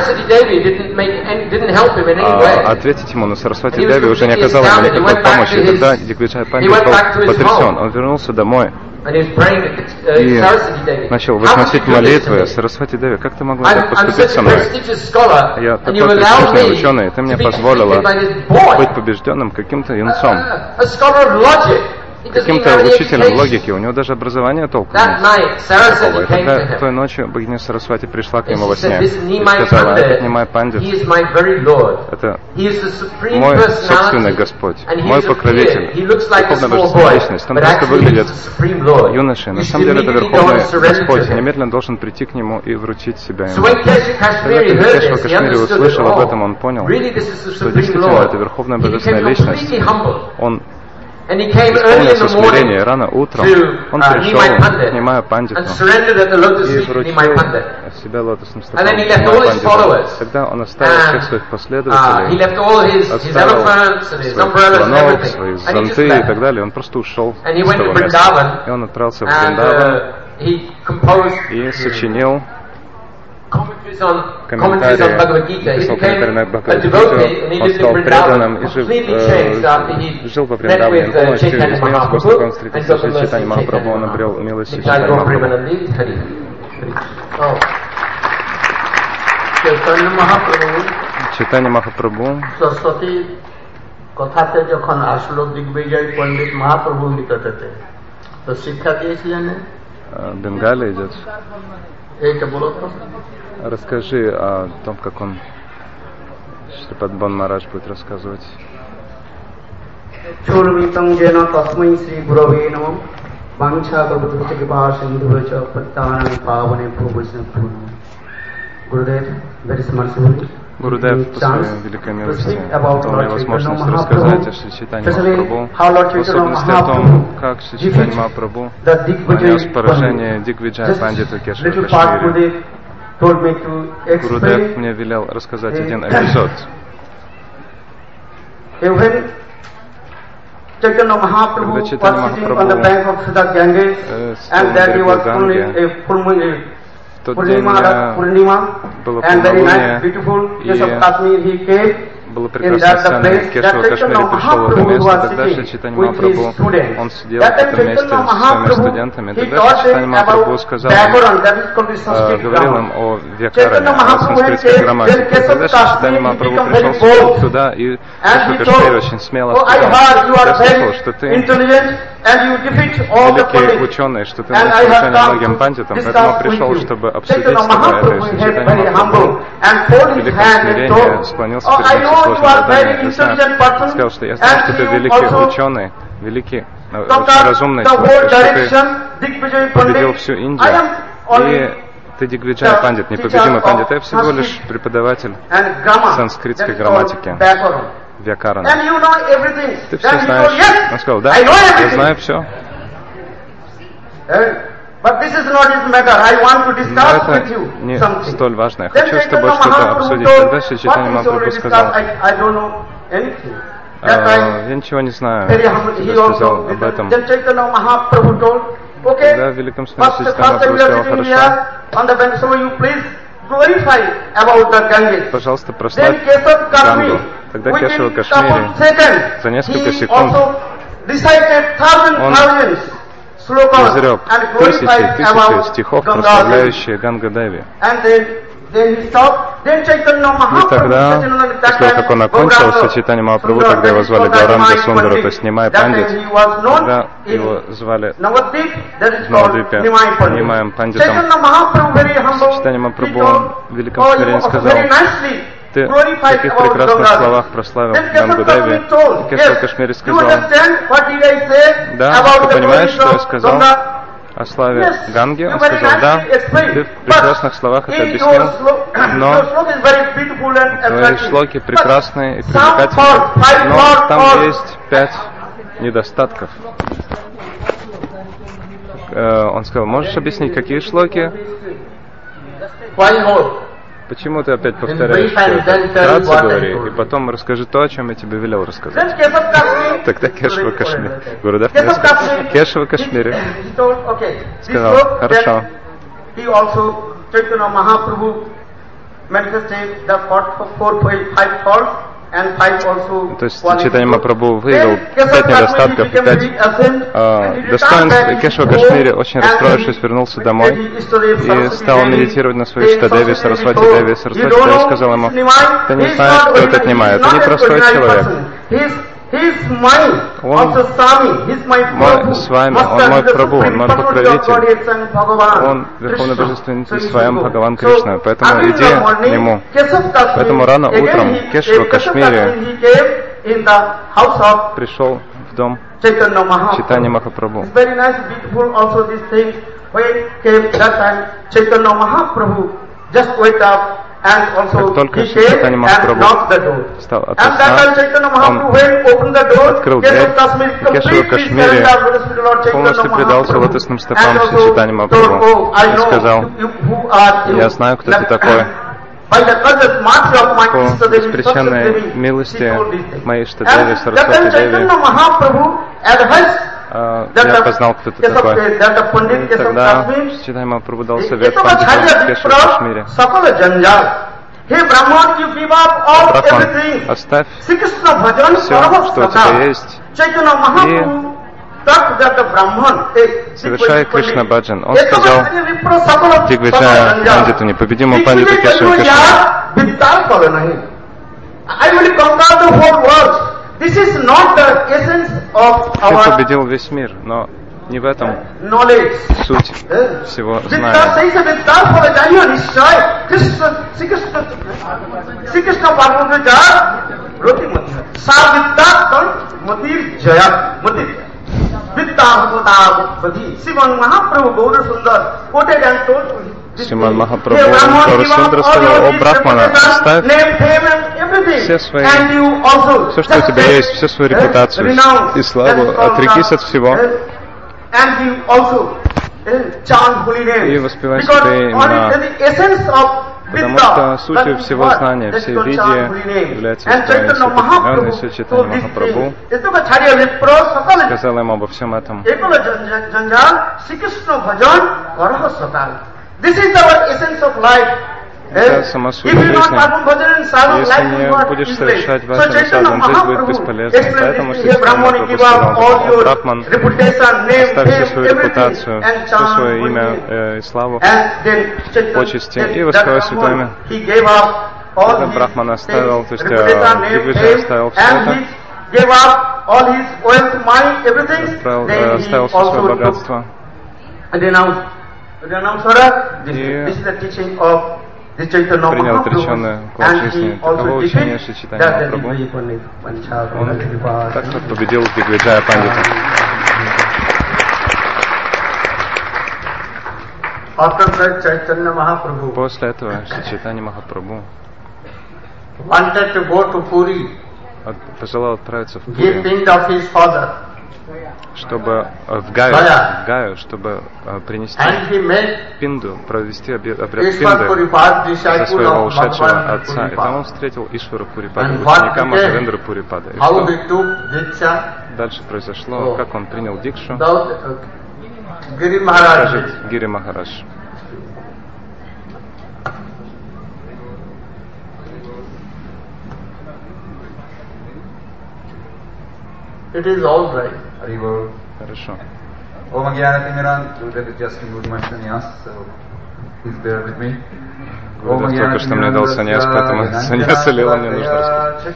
а, ответить ему, но Сарасвати Деви уже не оказала ему никакой помощи. И тогда Дигвиджай Пандит был потрясен. Он вернулся домой и начал возносить молитвы. Сарасвати Деви, как ты могла так поступить со мной? Я такой престижный ученый, ты мне позволила быть побежденным каким-то юнцом, каким-то учителем логики, у него даже образования толком нет. И тогда той ночью богиня Сарасвати пришла к нему во сне и сказала: этот Нимай Пандит, это мой собственный Господь, мой покровитель, верховная божественная личность. Он просто выглядит юношей. На самом деле это верховный Господь. Немедленно должен прийти к нему и вручить себя ему. Когда Кешава Кашмири услышал об этом, он понял, что действительно это верховная божественная личность. Он исполнился смирение. Рано утром он пришел к Нимаю Пандиту и вручил себя лотосным стопам Нимаю Пандиту. Тогда он оставил всех своих последователей, оставил своих слонов, свои зонты и так далее. Он просто ушел с того места. И он отправился в Вриндаван и сочинил комментарии, написал комментарий на Бхагавад-гиту. Он стал преданным и жил, э, жил во Вриндаване. Он полностью изменился после того, как он встретился с Шри Чайтаньей Махапрабху. Он обрел милость Шри Чайтаньи Махапрабху. Chaitanya Mahaprabhu, Chaitanya Mahaprabhu Saraswati কথাতে যখন আসলো দিগ্বিজয় পণ্ডিত মহাপ্রভু নিকটতে তো শিক্ষা দিয়েছিলেন Бенгали идет. এইটা বলো তো Расскажи о том, как он Шрипад Бон Махарадж будет рассказывать. Чурмитам джена тасмай Шри Гураве намам ванча калпатруся кৃпा सिन्धुभ्यश्च पतितानां पावनेभ्यो वैष्णवेभ्यो नमः. Gurudev, very mercifully, Гурудев, по своей великой милости, дал мне возможность рассказать о Шри Чайтанье Махапрабху, в особенности о том, как Шри Чайтанье Махапрабху нанес поражение Дигвиджая Пандиту Кешаву Кашмире. Гурудев мне велел рассказать один эпизод. Chaitanya Mahaprabhu was sitting on the bank of the Ganges, and that he was only a Purnima, and very nice, beautiful place of Kashmir he came. Была прекрасная сцена, Кешава Кашмире пришел в это место, тогда Шри Чайтанья Махапрабху, он сидел в этом месте со своими студентами, тогда Шри Чайтанья Махапрабху сказал, говорил им о Вьякаране, о санскритской грамматике. Тогда Шри Чайтанья Махапрабху пришел туда, и Кешава Кашмире очень смело сказал, я слышал, что ты великий ученый, что ты нанес поражение многим пандитам, поэтому пришел, чтобы обсудить с тобой это. Шри Чайтанья Махапрабху в великом смирении склонился перед ним. Я знаю, сказал, что я знаю, что ты великий ученый, великий, очень разумный человек, что ты победил всю Индию, и ты Дигвиджай Пандит, непобедимый пандит, я всего лишь преподаватель санскритской грамматики, Вьякарана. Ты все знаешь. Он сказал, да, я знаю все. But this is not his matter. I want to discuss Но with you это не something. столь важно. Я хочу с тобой что-то обсудить. Тогда Шри Чайтанья Махапрабху сказал, I don't know anything. я ничего не знаю. Я сказал об этом. Тогда в великом смысле Шри Чайтанья Махапрабху сказал, хорошо. Пожалуйста, прославь Гангу. Тогда Кешава Кашмире за несколько секунд он изрек тысячи и тысячи стихов, прославляющие Ганга Деви. И тогда, после того, как он окончил, Шри Чайтанья Махапрабху, тогда его звали Гауранга Сундару, то есть Нимай Пандит, тогда его звали в Навадвипе Нимаем Пандитом. Шри Чайтанья Махапрабху в великом смирении сказал, ты в таких прекрасных словах прославил Гангу Деви. Кешава Кашмире сказал, да, ты понимаешь, что я сказал о славе Ганги? Он сказал, да, ты в прекрасных словах это объяснил, но твои шлоки прекрасные и привлекательные, но там есть пять недостатков. Он сказал, можешь объяснить, какие шлоки? Почему ты опять повторяешь это? Вкратце говори, и потом расскажи то, о чем я тебе велел рассказать. Тогда Кешава Кашмире. Гурудев мне сказал, Кешава Кашмире. Сказал, хорошо. То есть Чайтанья Махапрабху выявил пять недостатков, пять э, достоинств. И Кешава Кашмире, очень расстроившись, вернулся домой и стал медитировать на своей Иштадеви, Сарасвати Деви. Сарасвати Деви сказал ему, ты не знаешь, кто это Нимай, это непростой человек. Он мой с вами, он мой Прабху, он мой покровитель, он верховный божественный своим Бхагаван Кришна, поэтому иди к нему. Поэтому рано утром Кешава Кашмире пришел в дом Чайтаньи Махапрабху. Как только Чайтанья Махапрабху стал от сна, он открыл дверь, и Кешава Кашмире полностью предался лотосным стопам Чайтаньи Махапрабху и сказал, я знаю, кто ты такой. По беспричинной милости моей Иштадеви, Сарасвати Деви, я познал, кто ты такой. И тогда Чайтанья Махапрабху дал совет пандитам Кешаве Кашмире. Брахман, оставь все, что у тебя есть, и Совершая Кришна Баджан, он сказал Дигвиджая Пандиту, непобедимому Пандиту Кешава Кришна. Ты победил весь мир, но не в этом суть всего знания. Шримад Махапрабху Гаурасундара сказал: о Брахмана, оставь все свои, все, что у тебя есть, всю свою репутацию и славу, отрекись от всего и воспевай святые имена. Потому что сутью всего знания, всей виде является воспевание святых имен, и Шри Чайтанья Махапрабху сказал им обо всем этом. Это сама суть жизни. Если не будешь совершать вашим садхам, жизнь будет бесполезна. Поэтому Шри Чайтанья Махапрабху сказал: о Брахман, оставь всю свою репутацию, все свое имя э, и славу, почести и воспевай святое имя. Когда Брахман оставил, то есть Дигвиджай оставил все это, отправил, оставил все свое богатство. И принял отреченное уклад жизни. Таково учение Шри Чайтанья Махапрабху. Он так как победил Дигвиджая Пандита. После этого Шри Чайтанья Махапрабху пожелал отправиться в Пури, чтобы в Гаю, в Гаю, чтобы uh, принести пинду, провести обряд, обряд пинды за своего ушедшего отца. И там он встретил Ишвара Пурипада, ученика Мадхавендра Пурипада. И что дальше произошло, как он принял дикшу, скажет Гири Махарадж. It is all right. Хорошо. Om Agyanati Miran, Gurudev just removed my sannyas, so please bear with me. Гурудев только что мне дал саньяс, поэтому саньяса лила мне нужно рассказать.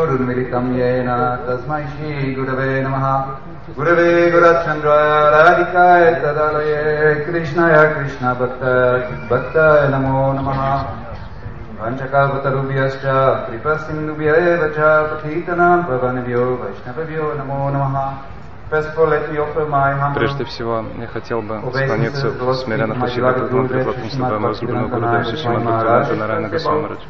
Gurave Gurachandra Radhikaya Tadalaye Krishnaya Krishna Bhakta Bhakta Namo Namaha Vanchakalpatarubhyascha Kripasindubhyaevacha Pathitanam Pavanabhyo Vaishnavabhyo Namo Namaha. Прежде всего, я хотел бы склониться в смиренных почитах к двум предлогам стопам возлюбленного Гурудева Шримад Бхактивинода Нараяна Госвамираджа.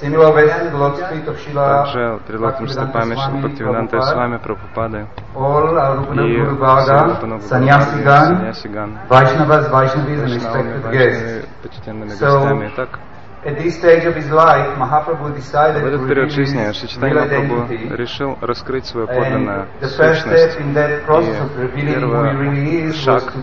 Также предлогам стопами Шримад Бхактивинода Свами Прабхупады и Саньясиган, Вайшнавы, почтенными гостями. Итак, в этот период жизни Шри Чайтанья Махапрабху решил раскрыть свою подлинную сущность. И первый шаг, в,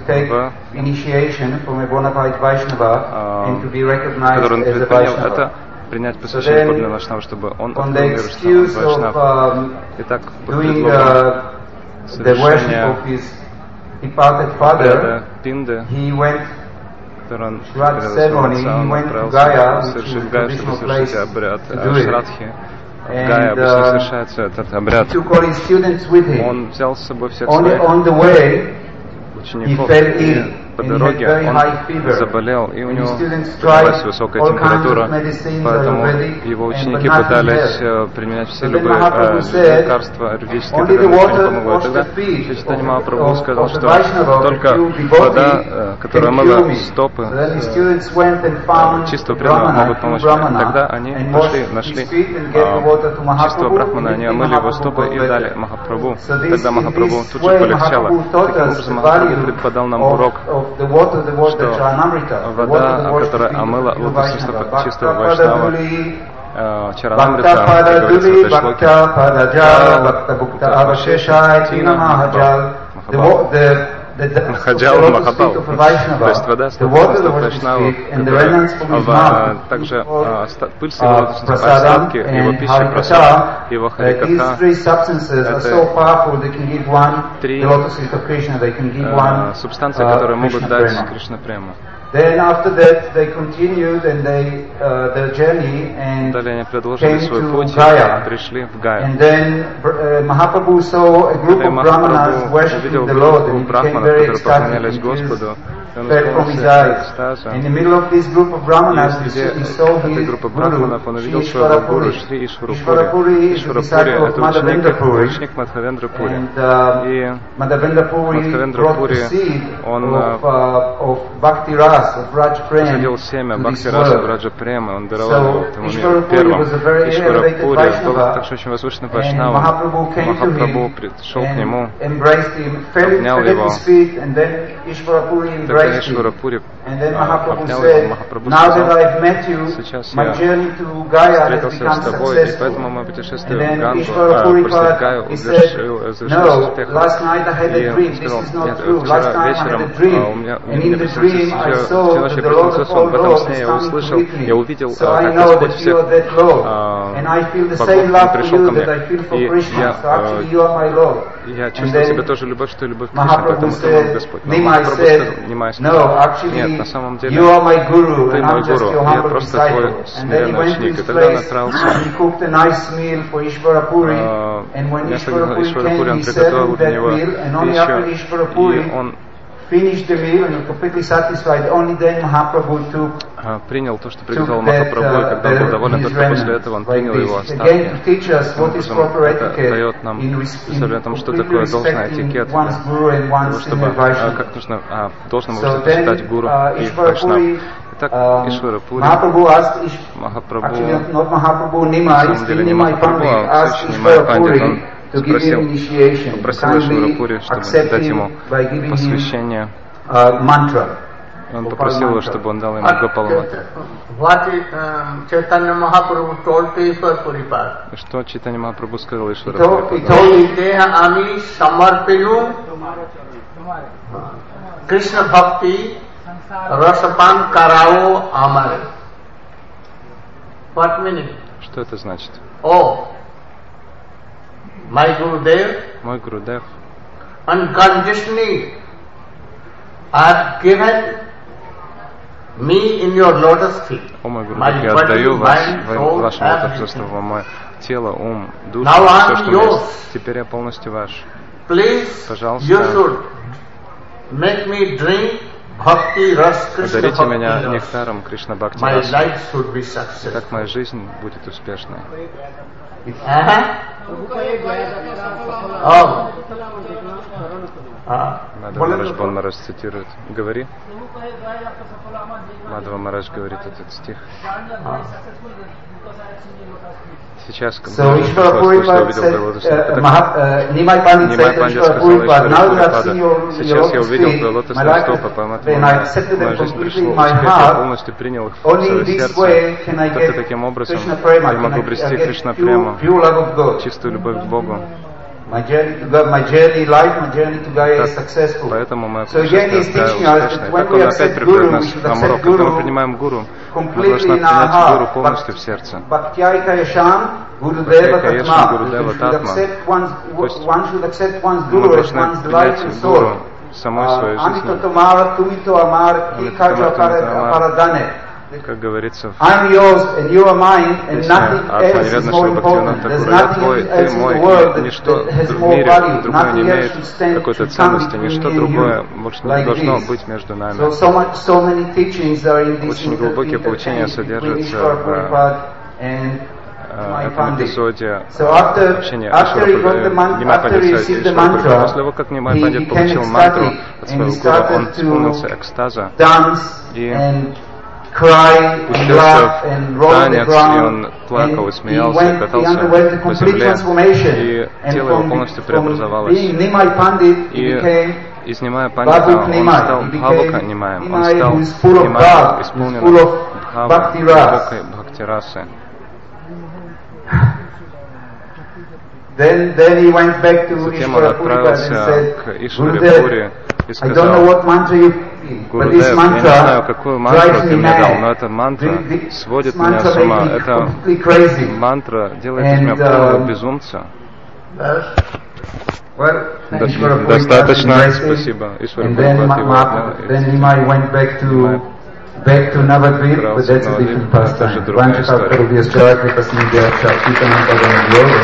который он предпринял, это принять посвящение подлинного Вайшнава, чтобы он открыл миру, что он Вайшнав. Итак, под предлогом совершения обряда пинды, который он перевозился, он отправился совершить в Гаю, чтобы совершить обряд Шрадхи. В Гае обычно совершается этот обряд. Он взял с собой всех своих учеников, и по дороге он заболел, и у него поднялась высокая температура, поэтому его ученики пытались применять все любые э, лекарства юридические, которые ничего не помогло. И тогда Шри Чайтанья Махапрабху сказал, что только вода, э, которая мыла стопы э, чистого преданного, могут помочь мне. Тогда они пошли, нашли э, чистого брахмана, они омыли его стопы и дали Махапрабху. Тогда Махапрабху тут же полегчало. Таким образом Махапрабху преподал нам урок, что вода, которая омыла лотосные стопы чистого Вайшнава, Чаранамрита, как говорится в этой шлоке, Находял Махапал, то есть вода с Вайшнава, которая также пыль с его остатки, его пищи, просад, его харикатха, это три субстанции, которые могут дать Кришна Према. Then after that they continued and they uh, their journey and Далее они продолжили свой путь и пришли в Гаю. And then uh, Mahaprabhu saw a group of brahmanas worshiping the Lord and he became very ecstatic and tears fell from his eyes. In the middle of this group of brahmanas he saw his guru, Ishvarapuri. Ishvarapuri is the disciple of Madhavendra Puri. And uh, Madhavendra Puri brought the seed of, uh, of Bhakti Rasa. Посадил семя Бхакти Раса Браджа Према, он даровал этому миру первым. Ишварапури был также очень возвышенным вайшнавом. Махапрабху пришел к нему, обнял его. Тогда Ишварапури обнял его, Махапрабху сказал: сейчас я встретился с тобой, и поэтому мое путешествие в Гангу, а, прости, в Гаю завершилось успехом. И сказал: нет, вчера вечером у меня приснился всю ночь я проснулся сон, в этом сне я услышал, я увидел, как Господь всех богов пришел ко мне, и я, я чувствую себя тоже любовь, что и любовь к Кришне, поэтому ты мой Господь. Но Махапрабху сказал: Нимай сказал: нет, на самом деле ты мой гуру, я просто твой смиренный ученик. И тогда он отправился вместо Ишварапури, он приготовил для него пищу, и он finished the meal and completely satisfied. Only then Mahaprabhu took принял то, что приготовил Махапрабху, и когда он был доволен, только после этого он принял его остатки. Это дает нам представление о том, что такое должный этикет, того, чтобы, а, как нужно а, должному считать гуру и вайшнав. Итак, Ишварапури, Махапрабху, на самом деле не Махапрабху, а Сачи Нимай Пандит, он спросил, попросил Ишварапури, чтобы дать ему посвящение. Он попросил его, чтобы он дал ему Гопала мантру. Что Чайтанья Махапрабху сказал Ишварапури? Кришна Бхакти Расапан Карао Амар. What meaning? Что это значит? О, my Gurudev, мой Гурудев, unconditionally have given me in your lotus feet. О мой Гурудев, я отдаю вас в вашем лотосном мое тело, ум, душу, все, что есть. Теперь я полностью ваш. Пожалуйста, make me drink Bhakti Ras Krishna одарите меня нектаром Кришна Бхакти Раса. И так моя жизнь будет успешной. Мадхава Марадж Бон Марадж цитирует. Говори. Мадхава Марадж говорит этот стих. Сейчас, когда so, я увидел твой Нимай Пандит сказал Ишварапада: сейчас я увидел твой лотосные стопы, поэтому моя жизнь пришла успех, я полностью принял их в свое сердце. Только таким образом я могу обрести Кришна Прему, чистую любовь к Богу. My journey to God, my journey life, my journey to Gaia is successful. So again, he's teaching us that when we accept Guru, we should accept Guru completely in our heart. Bhaktyai Kayasham, Gurudeva Tatma. We should accept one's, one should accept one's Guru as one's life and soul. Anito Tomara, Tumito Amar, Kikaja Paradane. Как говорится в I'm yours and you are mine, and nothing else is more important. There's nothing else in the world that has more value. Nothing else should stand to come between me and you like this. So, so much, so many teachings are in this interchange between Ishvara Puripad and этом эпизоде so after, общения Нимай Пандит после того, как Нимай Пандит получил мантру от своего гуру, он исполнился экстаза и cry and laugh and roll on the ground, and he went, he underwent a complete transformation, and from, from being Nimai Pandit, he became из Нимая Пандита он стал Бхавука Нимаем, он стал Нимаем, исполненным Бхавой, глубокой Бхакти Расы. Then, then he went back to Затем он отправился к Ишварапури и сказал: Гурудев, я не знаю, какую мантру ты мне дал, но эта мантра сводит меня с ума. Эта мантра делает из меня полного безумца. Достаточно. Спасибо. Ишвара Прабхупад. Back to Navadvip, but that's a different pastime. Vanchaka Prabhupada Charakripa Sindhya Chaitanya Bhagavan.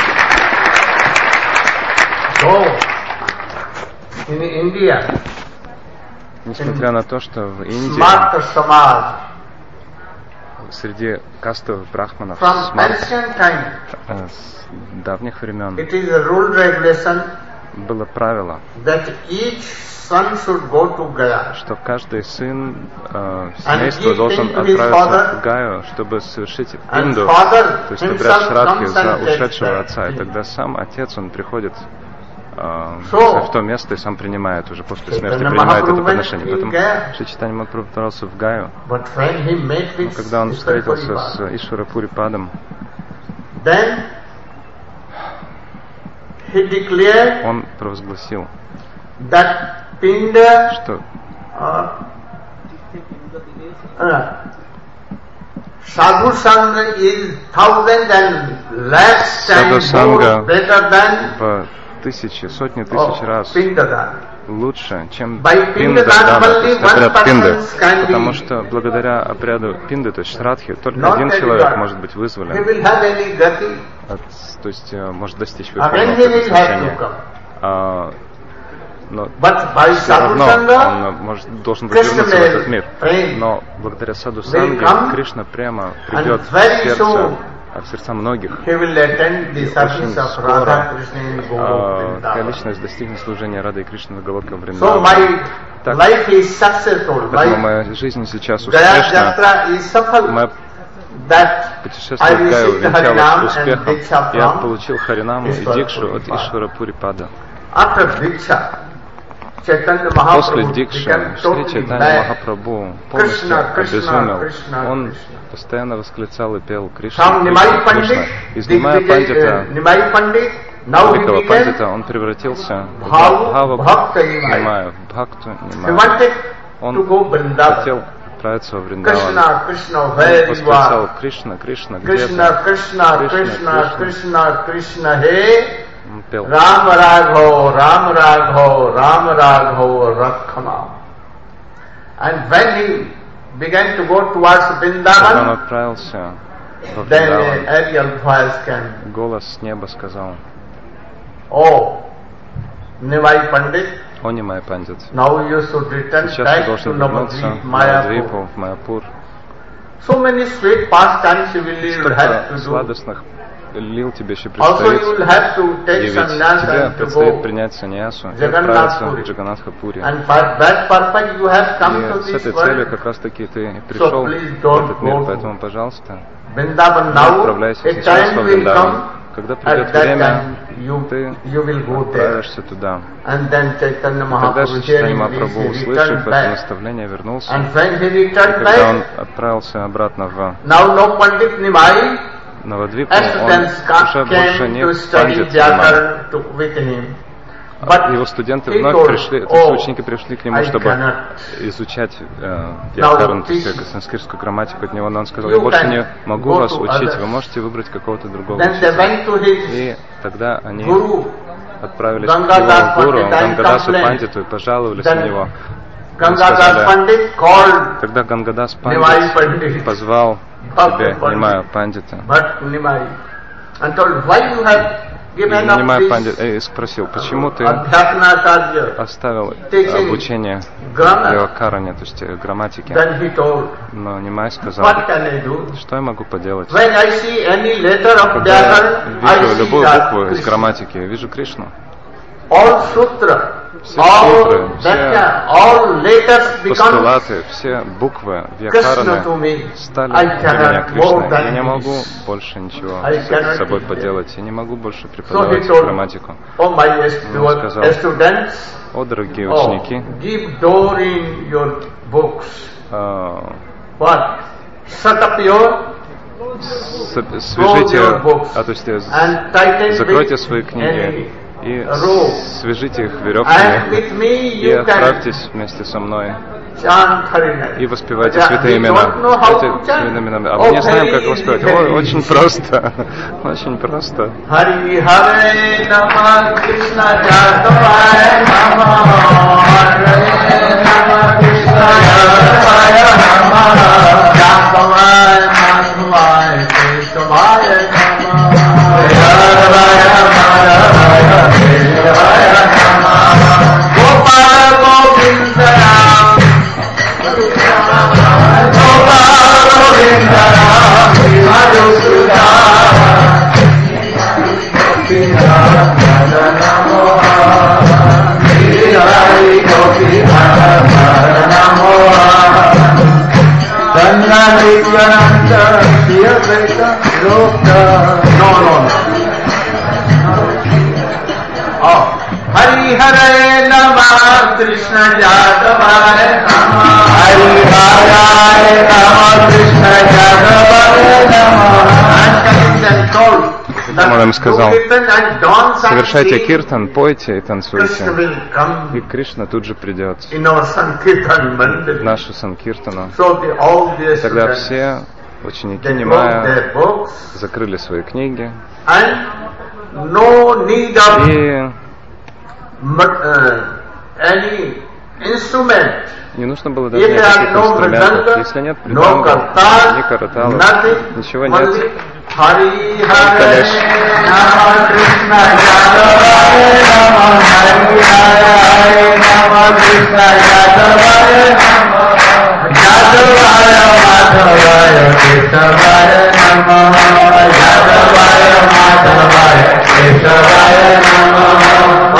So, in India, несмотря на то, что в Индии среди кастовых брахманов с давних времен было правило, что каждый сын э, семейства должен отправиться в Гаю, чтобы совершить пинду, то есть обряд шрадхи за ушедшего отца. И тогда сам отец, он приходит э, в то место и сам принимает, уже после смерти принимает это подношение. Поэтому Шри Чайтанья Махапрабху отправился в Гаю. Но когда он встретился с Ишвара Пурипадом, он провозгласил, что Sadhu Sangha is thousand and lakhs times more better than в тысячи, сотни тысяч раз лучше, чем пиндадана, то есть обряд пинды, потому что благодаря обряду пинды, то есть шрадхи, только один человек может быть вызволен, от, то есть может достичь верховного предназначения. А, но все равно он может, должен быть вернуться в этот мир. Но благодаря саду санге Кришна прямо придет в сердце, в сердца многих. И очень скоро а, такая личность достигнет служения Рады и Кришны в Галока Вриндаване. Так, поэтому моя жизнь сейчас успешна. Моя путешествие в Гаю увенчалось успехом. Я получил Харинаму и Дикшу от Ишвара Пурипада. После Дикши Шри Чайтанья Махапрабху полностью обезумел. Он постоянно восклицал и пел Кришна, Кришна, Кришна. Из Нимая Пандита, великого пандита, он превратился в Бхава Нимая, в Бхакту Нимая. Он хотел отправиться во Вриндаван. Он восклицал: Кришна, Кришна, где ты? Кришна, Кришна, Кришна, Кришна, Хе. Ram Ragho, Ram Ragho, Ram Ragho, Rakhama. And when he began to go towards Vrindavan, then an aerial voice came. Голос с неба сказал: Oh, Nimai Pandit, о, Нимай Пандит, now you should return back to Navadvip, Mayapur. Майяпур. So many sweet pastimes you will have to do. Сладостных лил тебе еще предстоит явить. Тебе предстоит принять саньясу и отправиться в Джаганнатха-пури. И с этой целью как раз таки ты пришел в этот мир, поэтому, пожалуйста, отправляйся сейчас во Вриндаван. Когда придет время, ты отправишься туда. Тогда Шри Чайтанья Махапрабху, услышав это наставление, вернулся. И когда он отправился обратно в Навадвипу, он уже больше не пандит Нимай. Его студенты вновь пришли, то есть ученики пришли к нему, чтобы изучать э, Вьякаран, то есть санскритскую грамматику от него, но он сказал: я больше не могу вас учить, вы можете выбрать какого-то другого учителя. И тогда они отправились к его гуру, Гангадасу Пандиту, и пожаловались на него. Сказали, тогда Гангадас Пандит позвал тебе Нимая Пандита. И Нимай Пандит э, спросил: почему ты оставил обучение Вьякаране, то есть грамматике? Но Нимай сказал: что я могу поделать? Когда я вижу любую букву из грамматики, я вижу Кришну. Все сутры, все постулаты, все буквы Вьякараны стали для меня Кришной. Я не могу больше ничего с собой поделать. Я не могу больше преподавать грамматику. Он сказал: о, дорогие ученики, свяжите, а то есть закройте свои книги и свяжите их веревками и отправьтесь вместе со мной и воспевайте святые имена. Эти святые имена. А мы не знаем, как воспевать. Ой, очень просто. Очень просто. Хари Харе Нама Кришна Jatavaya Nama Hare Nama Krishna Jatavaya Nama Jatavaya Namavaya Keshavaya Nama Jatavaya Madhavaya Keshavaya Nama Gopala Govindaya Gopala Govindaya Madhusudaya No, no, no. Oh. Hari Hare Nama Krishna Jatavaya Nama Hari Hare Nama Krishna Jatavaya Nama. And told. Он им сказал: совершайте киртан, пойте и танцуйте, и Кришна тут же придет в нашу санкиртану. Тогда все ученики Нимая закрыли свои книги, и не нужно было даже никаких инструментов. Если нет придангов, ни каратала, ничего нет. Hari Hare Nama Krishna Jatavaya Nama Hari Hare Nama Krishna Jatavaya Nama Jatavaya Madhavaya Keshavaya Nama Jatavaya Madhavaya Keshavaya Nama.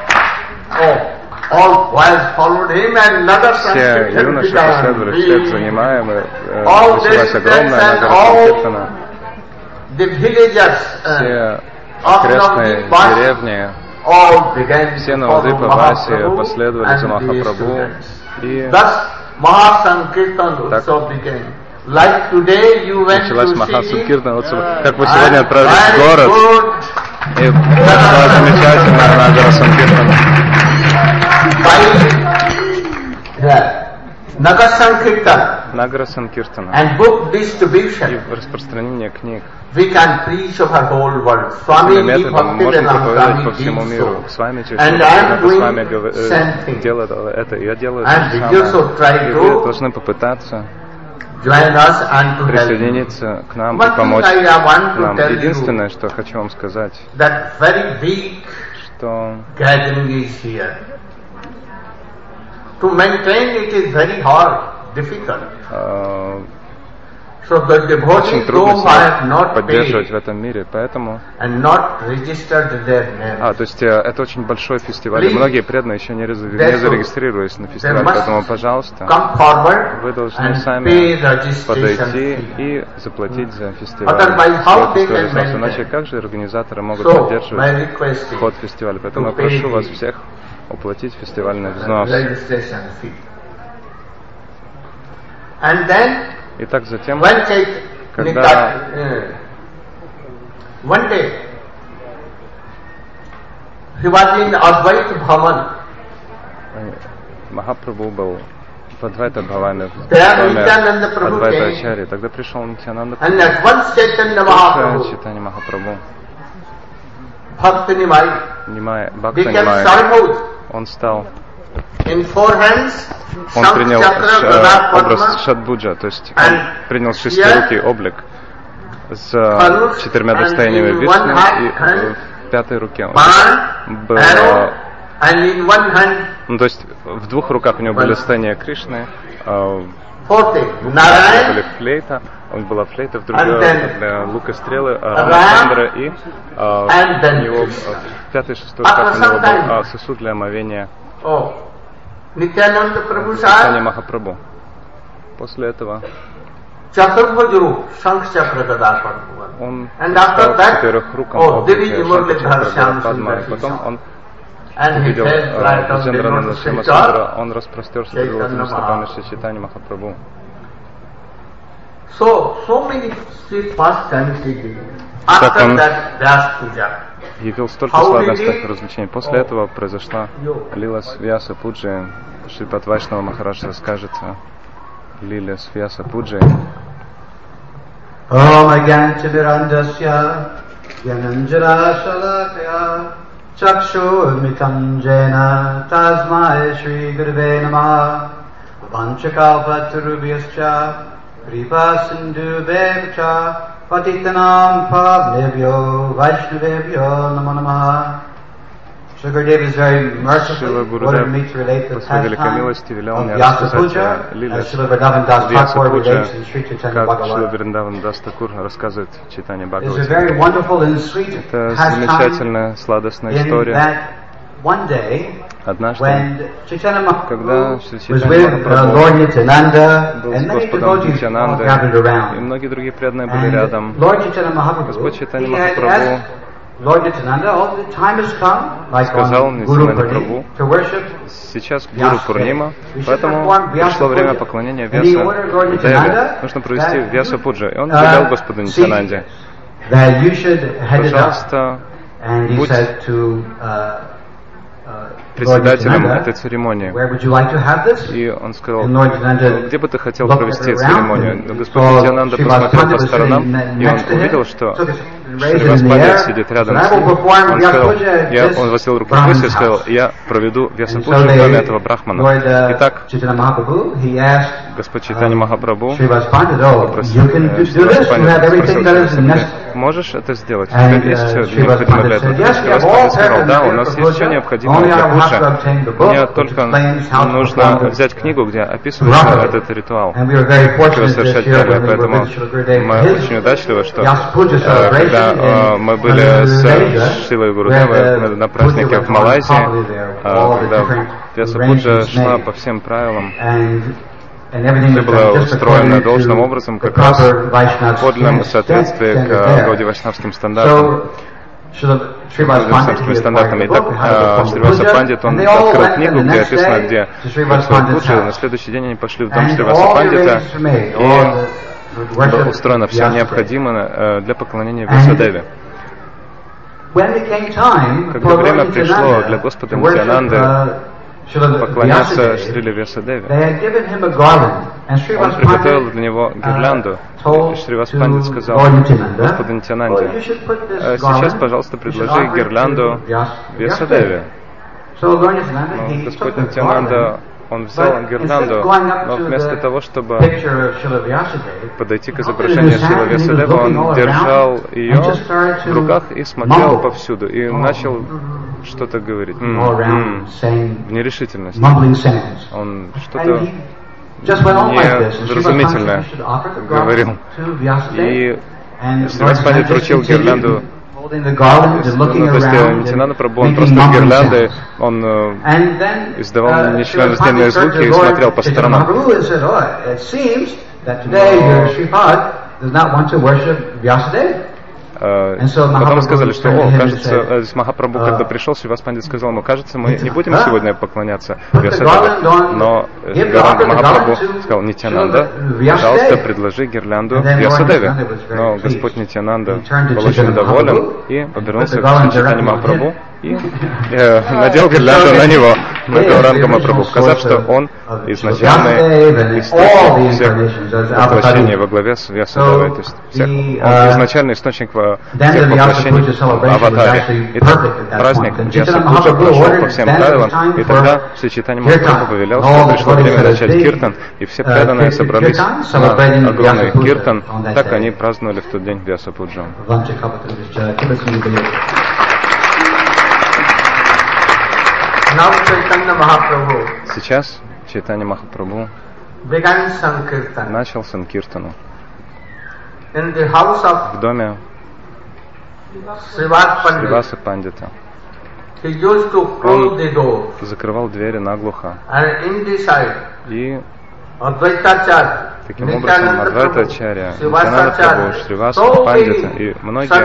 Oh, all boys followed him and another Все юноши последовали вслед за Нимаем, и началась огромная нагора санкиртана. Все окрестные деревни, все Навадвипа-Васи последовали за Махапрабху, и так началась Маха-Санкиртана. Как вы сегодня отправились в город, и была замечательная Нагара Санкиртана. Nagar Sankirtan Нагара Санкиртана and book distribution. И распространение книг. We can preach over whole world. Swami Bhaktivedanta по всему миру. С вами через and I am doing э, делаю это, я делаю and то же самое. И вы должны попытаться join us and to присоединиться к нам и помочь нам. Единственное, что хочу вам сказать, that very big что gathering is here. To maintain it is very hard, difficult. Uh, so the очень трудно себя поддерживать в этом мире, поэтому... And not registered their names. А, то есть это очень большой фестиваль, и многие преданные еще не, раз... не зарегистрировались на фестиваль, поэтому, пожалуйста, вы должны сами подойти и заплатить за фестиваль. Иначе как же организаторы могут so, поддерживать ход фестиваля? Поэтому я прошу вас всех уплатить фестивальный взнос. And then, и так затем, take, когда uh, one day he was in Advaita Bhavan. Махапрабху был в Адвайта Бхаване, в доме Адвайта Ачарьи. Тогда пришел Нитьянанда Прабху, Чайтанья Махапрабху, Бхакта Нимай, Бхакта Нимай. Он стал, он принял ш, образ Шадбуджа, то есть он принял шестирукий облик с четырьмя достояниями Вишну, и в пятой руке он был, ну, то есть в двух руках у него были достояния Кришны, были флейта, он была флейта, в другой лук и стрелы, Рамачандра, и а, у него в пятой и шестой руках у него был а, сосуд для омовения Нитьянанда Прабху Махапрабху. После этого он стал четырехруком облике Шакти-Чакра-Падма, и потом он увидел Джендрана Шьямасундара, он распростерся перед золотыми стопами Шри Чайтаньи Махапрабху. Так он явил столько сладостных развлечений. После этого произошла лила с Вьяса Пуджи. Шрипад Вайшнава Махарадж расскажет о лиле с Вьяса Пуджи. Om Agyantimirandasya Gyananjara Shalakya Chakshu Mitam Jena Tasmai Shri Gurve Namah Vanchakalpa Turubhyascha Kripa Sindhu Bevcha Patitanam Pavnebhyo Vaishnavebhyo Namo Namaha. Shri Gurudev is very merciful, ordered me to relate the pastime of Vyasa Puja, as Shri Vrindavan Das Thakur relates in Sri Chaitanya Bhagavad. It is a very wonderful and sweet pastime in that one day, when Chaitanya Mahaprabhu was with uh, Lord Nityananda and many devotees all gathered around. And Lord Chaitanya Mahaprabhu, he had asked Lord Nityananda, all the time has come, like on Guru Purnima, to worship сейчас Гуру Пурнима, поэтому пришло время поклонения Вьяса Деве. Нужно провести Вьяса Пуджи. И он велел Господу Нитянанде: пожалуйста, будь председателем этой церемонии. И он сказал: где бы ты хотел провести церемонию? Но Господь Нитянанда посмотрел по сторонам, и он увидел, что Шриваспадья сидит рядом с ним. Он сказал, я, он воздел руку вниз и сказал: я проведу Вьяса Пуджи, кроме этого брахмана. Итак, Господь Чайтанья Махапрабху попросил Шриваспадья: можешь это сделать? У тебя есть все необходимое для этого? Шриваспадья сказал: да, у нас есть все необходимое для Пуджи. Мне только нужно взять книгу, где описывается этот ритуал, как его совершать правильно. Поэтому мы очень удачливы, что когда мы были с Шилой Гурудевой на празднике в Малайзии, когда Вьяса Пуджа шла по всем правилам, все было устроено должным образом, как раз в подлинном соответствии к Гауди Вайшнавским стандартам. Вайшнавскими стандартами. Итак, Шриваса Пандит, он открыл книгу, где описано, где Вьяса Пуджа. На следующий день они пошли в дом Шриваса Пандита, и было устроено все необходимое для поклонения Вьясадеве. Когда время пришло для Господа Нитянанды поклоняться Шриле Вьясадеве, он приготовил для него гирлянду. И Шриваса Пандит сказал Господу Нитянанде: сейчас, пожалуйста, предложи гирлянду Вьясадеве. Но Господь Нитянанда, он взял гирлянду, но вместо того, чтобы подойти к изображению Шрила Вьясадева, он держал ее в руках и смотрел повсюду, и начал что-то говорить м-м-м, в нерешительности. Он что-то невразумительное говорил. И Шриваса Пандит вручил гирлянду. Ну, то есть Нитянанда Прабху, он просто с гирляндой, он э, издавал нечленораздельные звуки и смотрел по сторонам. Потом сказали, что, о, кажется, Махапрабху, когда пришел, Шриваса Пандит сказал ему: кажется, мы не будем сегодня поклоняться Вьясадеве. Но Гаранга Махапрабху сказал: Нитянанда, пожалуйста, предложи гирлянду Вьясадеве. Но Господь Нитянанда был очень доволен и повернулся к Чайтанье Махапрабху и э, надел гирлянду на него, на Гаранга Махапрабху, сказав, что он изначальный источник всех воплощений во главе с Вьясадевой, то есть всех, он изначальный источник всех воплощений в аватаре. Итак, праздник Вьяса Пуджа прошел по всем правилам, и тогда Шри Чайтанья Махапрабху повелел, что пришло время начать киртан, и все преданные собрались на огромный киртан. Так они праздновали в тот день Вьяса Пуджу. Сейчас Чайтанья Махапрабху начал санкиртану в доме Шриваса Пандита. Он закрывал двери наглухо. И таким образом Адвайтачарья, Нитянанда Прабху, Шриваса Пандита и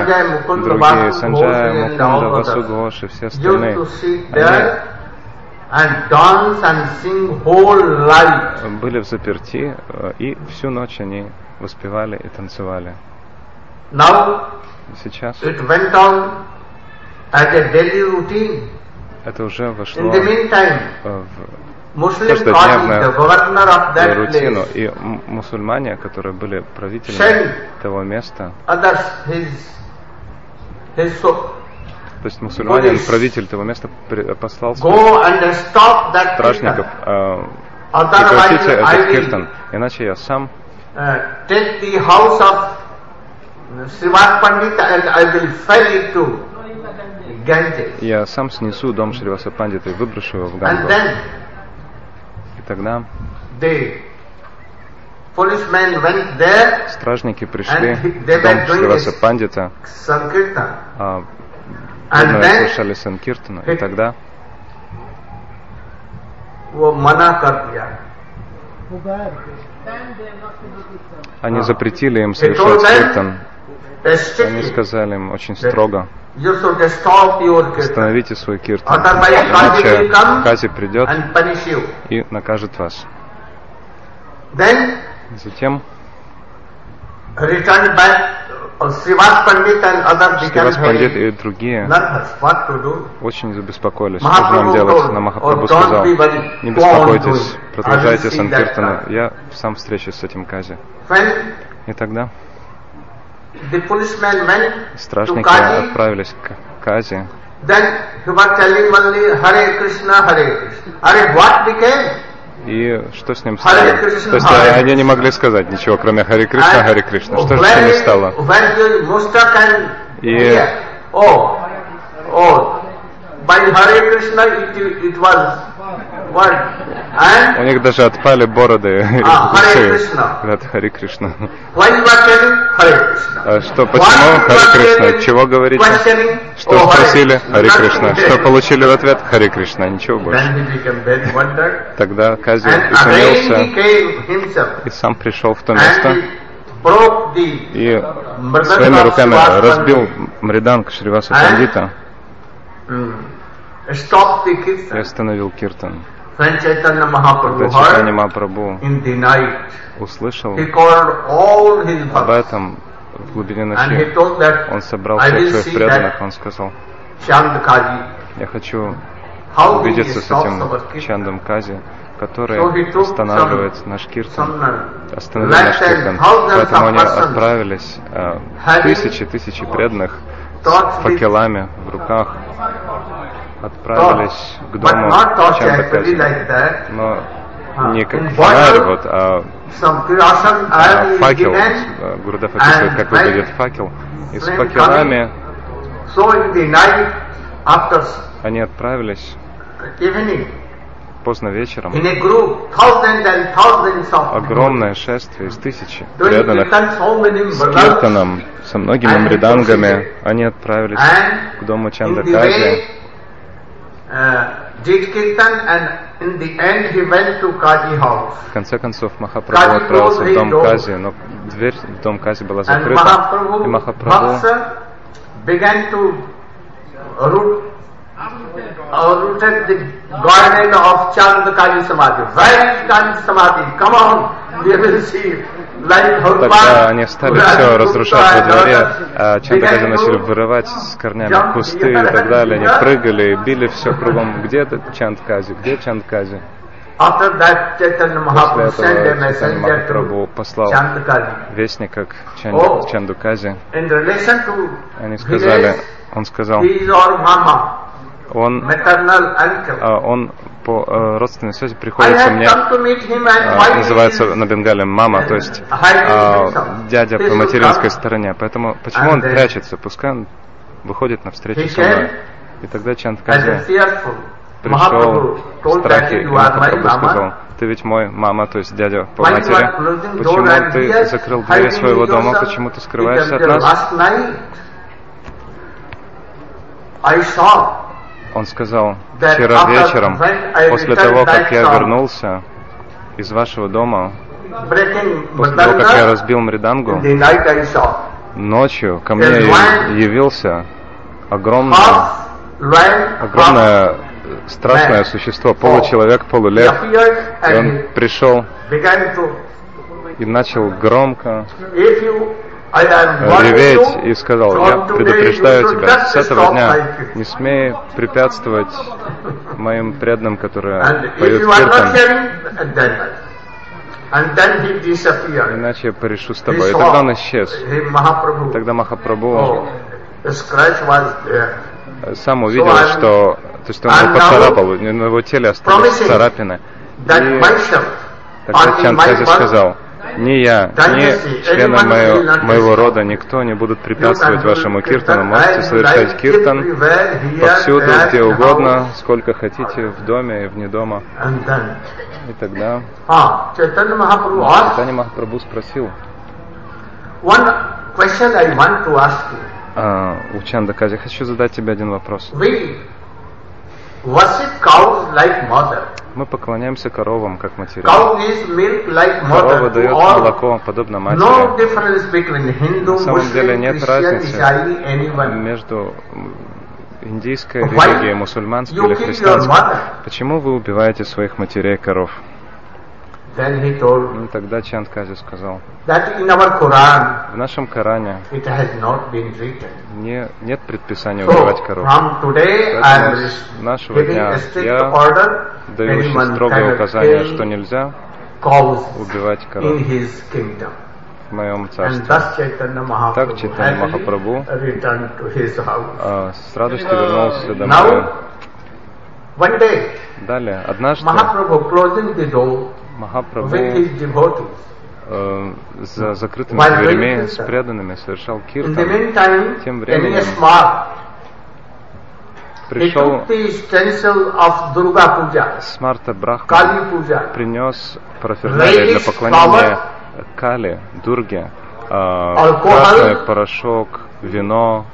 многие другие, Санджая, Мукунда, Васу Гоши, все остальные, они and dance and sing whole night. Были в заперти, и всю ночь они воспевали и танцевали. Now, сейчас it went on as a daily routine. Это уже вошло In the meantime, в каждодневную рутину, и мусульмане, которые были правителями того места, others, his, his so, то есть мусульманин, правитель того места, послал стражников, э, прекратите этот киртан, иначе я сам uh, take the house of Srimad Pandit and I will fell it to Ganges. Я сам снесу дом Шриваса Пандита и выброшу его в Гангу. И тогда there, стражники пришли в дом Шриваса Пандита, а преданные слушали Санкиртану, и тогда они запретили им совершать киртан. Они сказали им очень строго: остановите свой киртан, иначе Кази придет и накажет вас. Затем Шривас Пандит и другие очень забеспокоились, что же нам делать. Но Махапрабху сказал: не беспокойтесь, продолжайте Санкиртану, я сам встречусь с этим Кази. И тогда стражники отправились к Кази. И что с ним стало? То есть они не могли сказать ничего, кроме Харе Кришна, Харе Кришна. Что же с ними стало? И у них даже отпали бороды и усы. Говорят: Харе Кришна. А что, почему Харе Кришна? Чего говорите? Что спросили? Харе Кришна. Что получили в ответ? Харе Кришна. Ничего больше. Тогда Кази изумился и сам пришел в то место и своими руками разбил мриданг Шриваса Пандита и остановил киртан. Когда Чайтанья Махапрабху услышал об этом в глубине ночи, он собрал всех своих преданных, он сказал: я хочу увидеться с этим Чандом Кази, который останавливает наш киртан, остановил наш киртан. Поэтому они отправились, э, тысячи, тысячи преданных с факелами в руках, отправились к дому Чанда Кази. Но не как фонарь, вот, а, а факел. Гурудев описывает, как выглядит факел. И с факелами они отправились поздно вечером. Огромное шествие из тысячи преданных с киртаном, со многими мридангами. Они отправились к дому Чанда Кази. В конце концов Махапрабху отправился в дом Кази, но дверь в дом Кази была закрыта, и Махапрабху rooted the garden of Chandakaji Samadhi. Where is Chand Samadhi? Come on, we will see. Тогда они стали все разрушать во дворе, а Чандакази начали вырывать с корнями кусты и так далее. Они прыгали, били все кругом. Где этот Чандкази? Где Чандкази? После этого Чайтанья Махапрабху послал вестника к Чандукази. Они сказали, он сказал: Он, он по э, родственной связи приходится мне, э, называется на бенгале мама, то есть э, дядя по материнской стороне. Поэтому почему он прячется? Пускай он выходит навстречу со мной. И тогда Чандкази пришел в страхе, и Махапрабху сказал: ты ведь мой мама, то есть дядя по матери. Почему ты закрыл двери своего дома? Почему ты скрываешься от нас? Он сказал: вчера вечером, после того, как я вернулся из вашего дома, после того, как я разбил мридангу, ночью ко мне явился огромная, огромная страшное существо, получеловек, полулев. И он пришел и начал громко реветь и сказал: я предупреждаю тебя, с этого дня не смей препятствовать моим преданным, которые поют киртан, иначе я порешу с тобой. И тогда он исчез. Тогда Махапрабху сам увидел, что, то есть он его поцарапал, на его теле остались царапины. И тогда Чандрази сказал: ни я, ни члены моего, моего рода, никто не будут препятствовать вашему киртану. Можете совершать киртан повсюду, где угодно, сколько хотите, в доме и вне дома. И тогда Чайтанья Махапрабху спросил а, у Чандакази: хочу задать тебе один вопрос. Мы поклоняемся коровам, как матери. Корова дает молоко, подобно матери. На самом деле нет разницы между индийской религией, мусульманской или христианской. Почему вы убиваете своих матерей коров? И тогда Чандрази сказал: в нашем Коране не, нет предписания убивать коров. Поэтому с нашего дня я даю очень строгое указание, что нельзя убивать коров в моем царстве. Так Чайтанья Махапрабху а, с радостью вернулся домой. Далее, однажды Махапрабху э, за закрытыми дверями с преданными совершал киртан. Тем временем пришел Смарта Брахман, принес параферналии для поклонения Кали, Дурге, э, красный порошок, вино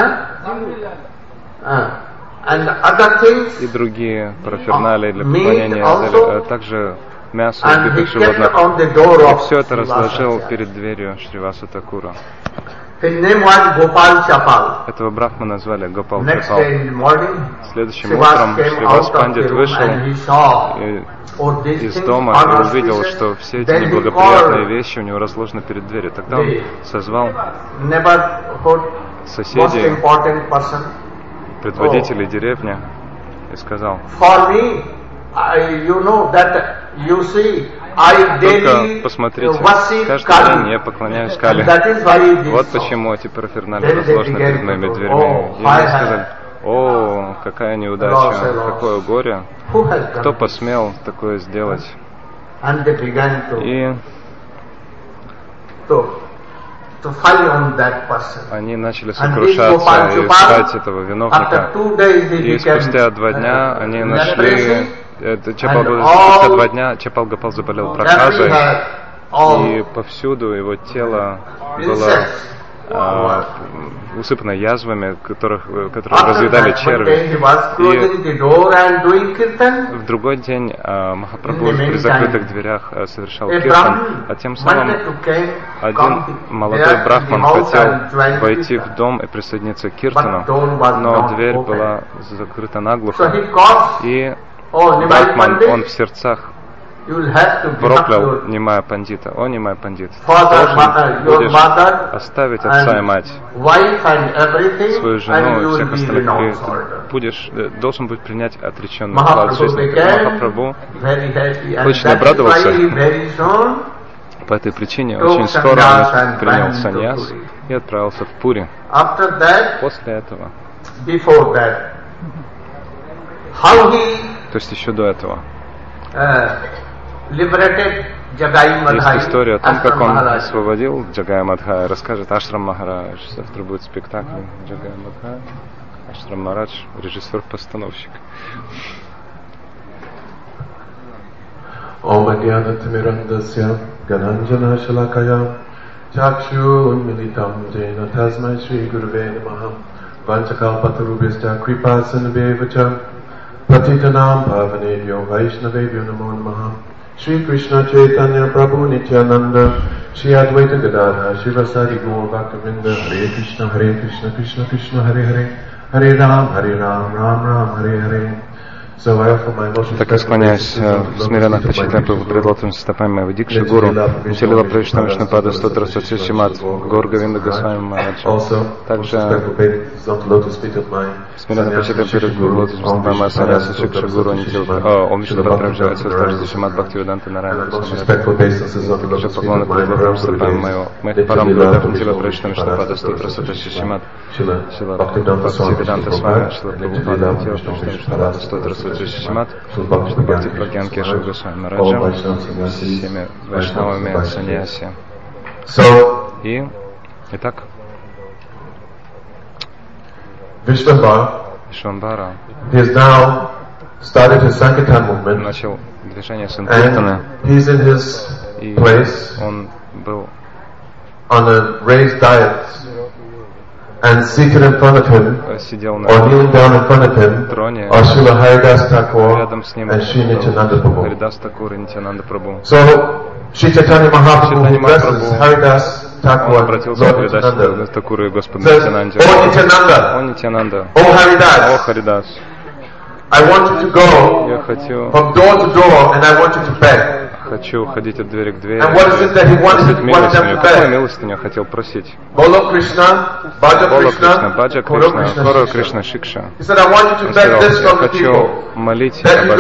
и другие параферналии для поклонения, а также мясо убитых животных. И все это разложил перед дверью Шриваса Такура. Этого брахмана назвали Гопал Чапал. Следующим утром Шривас Пандит вышел из дома и увидел, что все эти неблагоприятные вещи у него разложены перед дверью. Тогда он созвал соседей, предводителей деревни, и сказал: только посмотрите, каждый день я поклоняюсь Кали. Вот почему эти параферналии разложены перед моими дверьми. И они сказали: о, какая неудача, какое горе, кто посмел такое сделать. И они начали сокрушаться и искать этого виновника. И спустя два дня они нашли... Это, Чапал, спустя два дня Чапал Гопал заболел проказой, и повсюду его тело было а, усыпано язвами, которых, которые разъедали черви. И в другой день а, Махапрабху при закрытых дверях а, совершал киртан, а тем самым один молодой брахман хотел войти в дом и присоединиться к киртану, но дверь была закрыта наглухо, и брахман, он в сердцах проклял Нимая Пандита: о, Нимая Пандит, должен будешь оставить отца и мать, свою жену и всех остальных, ты будешь, должен быть принять отреченный уклад жизни. Махапрабху очень обрадовался. По этой причине очень скоро он принял саньяс и отправился в Пури. После этого, то есть еще до этого, есть история о том, как он освободил Джагая Мадхая. Расскажет Ашрам Махарадж. Завтра будет спектакль Джагая Мадхая. Ашрам Махарадж, режиссер-постановщик. Om Adhyanathmirandasya Gananjana Shalakaya Chakshu Unmilitam Jena Tasmai Shri Guruve Namaha Vanchakalpatarubhishta Kripasanabhevacha Patitanam Pavanebhyo Vaishnavebhyo Namo Namaha Shri Krishna Chaitanya Prabhu Nityananda Shri Advaita Gadadhara Shivasari Gaur Bhaktivinoda Hare Krishna Hare Krishna Krishna Krishna Hare Hare Hare Ram Hare Ram Ram Ram Hare Hare Так и склоняюсь смиренно почитаю пред лотосными стопами моего Дикши Гуру, Нитилила Правишна Вишнупада Стотра Сатшишимат, Гор Говинда Госвами Махараджа. Также смиренно почитаю перед лотосными стопами моего Саряса Шикши Гуру, Нитилила Ом Вишнупада Правишна Сатшишимат Бхактивиданта Нарайана Госвами. Также поклоны перед лотосными стопами моего моих парам Гурудев, Нитилила Правишна Вишнупада Стотра Сатшишимат, Шила Бхактивиданта Свами, Шила Прабхупада, Нитилила Правишна Вишнупада Стотра Сатшишимат, Шила Бхакти Прагьян Кешев Госвами Махараджа, всеми вайшнавами саньяси. И, итак, Вишвамбара начал движение Санкиртаны, и он был and seated in front of him, or kneeling down in front of him, are Srila Haridas Thakur and Sri Nityananda Prabhu. So, Sri Chaitanya Mahaprabhu blesses Haridas Thakur, Lord Nityananda, says, O Nityananda, O Haridas, I want you to go from door to door and I want you to beg. Хочу ходить от двери к двери, просить милостыню. Какую милостыню хотел просить? Бола Кришна, Баджа Кришна, Хора Кришна Шикша. Он сказал, я хочу молить об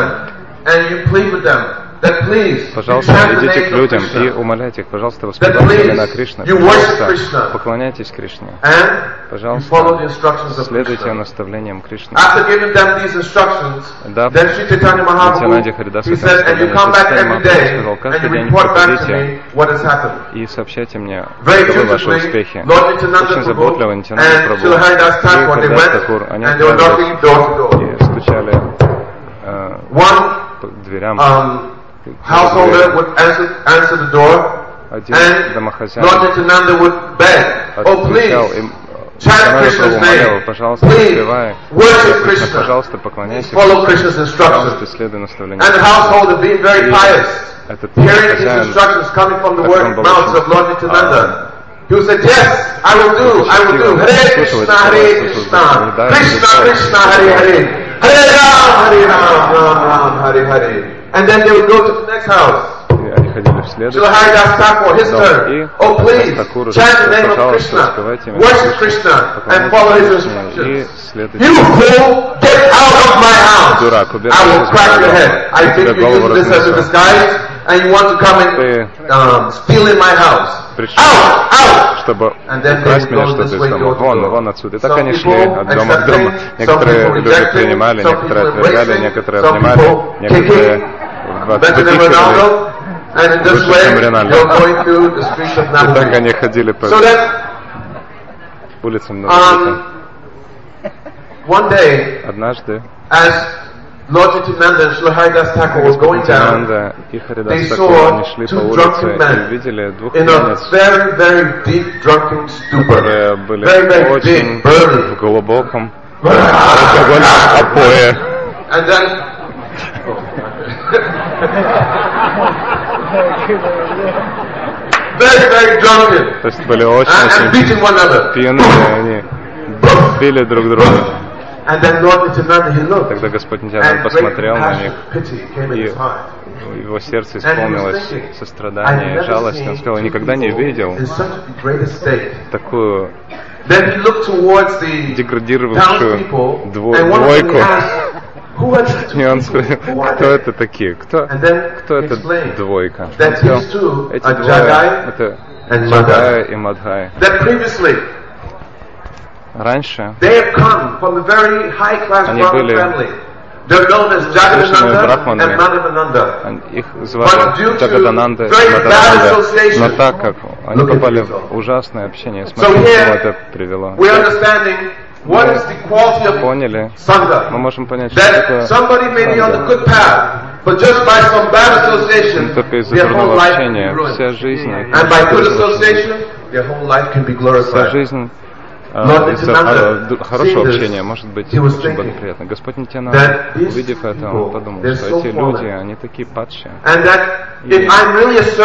этом. Пожалуйста, идите к людям и умоляйте их, пожалуйста, воспевайте имена Кришны, пожалуйста, поклоняйтесь Кришне, пожалуйста, следуйте наставлениям Кришны. Дав Нитянанде Харидасу наставление, сказал, каждый день приходите и сообщайте мне, каковы ваши успехи. Очень заботливо Нитянанда Прабху и Харидас Такур, они отправились и стучали э, по дверям. Householder would answer, answer the door, and Lord Nityananda would beg, oh please, chant Krishna's name, please worship Krishna, follow Krishna's instructions. And the householder, being very pious, hearing these instructions coming from the word mouths of Lord Nityananda, he would say, yes, I will do, I will do, Hare Krishna, Hare Krishna, Krishna Krishna, Hare Hare, Hare Ram, Hare Ram, Ram Ram, Hare Hare. And then they would go to the next house. Srila Haridas Thakur, his turn. Oh please, chant the name of Krishna, worship Krishna, and follow his instructions. You fool, get out of my house! I will crack your head. I think you use this as a disguise, and you want to come and um, steal in my house. Out! Out! Чтобы украсть меня что-то из дома. Вон, вон отсюда. И так они шли от дома к дому. Некоторые люди принимали, некоторые отвергали, некоторые обнимали, некоторые выпихивали. Выше, чем Ринальдо. И так они ходили по улицам на однажды Lord Nityananda and Srila Haridas Thakur were going down. They saw two drunken men in a very, very deep drunken stupor. Very, very deep, burning. And then very, very drunken. And beating one another. Били друг друга. And then Lord Nityananda, he looked, Тогда Господь Нитянанда посмотрел на них, и в его сердце исполнилось сострадание и жалость. Он сказал, я никогда не видел такую деградировавшую двойку. И он спросил, кто это такие? Кто, кто это двойка? Он сказал, эти двое, это Джагая и Мадхая. Раньше они были высшими брахманами, их звали Джагадананда и Мадананда, но так как они попали в ужасное общение, смотрите, к чему это привело. Мы поняли, мы можем понять, что такое санга. Только из-за дурного общения вся жизнь, вся жизнь из-за хорошего общения может быть очень благоприятно. Господь Нитянанда, увидев это, он подумал, что эти люди, они такие падшие. И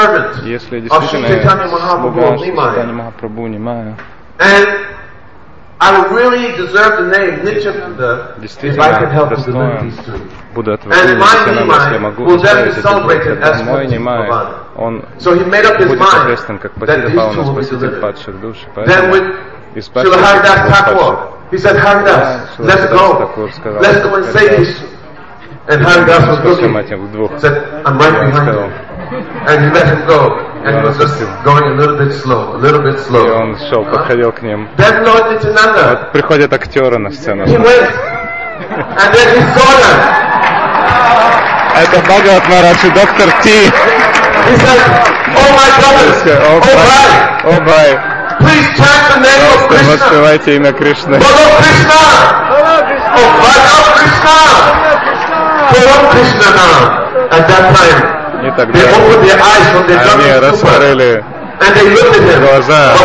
если действительно слуга Шри Чайтаньи Махапрабху Нимая, I would really deserve the name Nityananda if I could help to deliver these three. And my Nimai will then be celebrated as Bhakti. So he made up his mind that these two will be delivered. Then with Srila Haridas Thakur, he said, Haridas, let's go. Let's go and save these two. And Haridas was looking, said, I'm right behind you. And he let him go. And he was just going a little bit slow, a little bit slow. И он шел, подходил к ним. Then Lord Nityananda, вот приходят актеры на сцену. He went, and then he saw them. Это Бхагават Марадж и доктор Ти. He said, oh my brothers, oh bhai, oh bhai, please chant the name of Krishna. Воспевайте имя Кришны. Bolo Krishna, oh Bhagav Krishna, Bolo Krishna now. At that time, и тогда they opened their eyes from their они раскрыли глаза,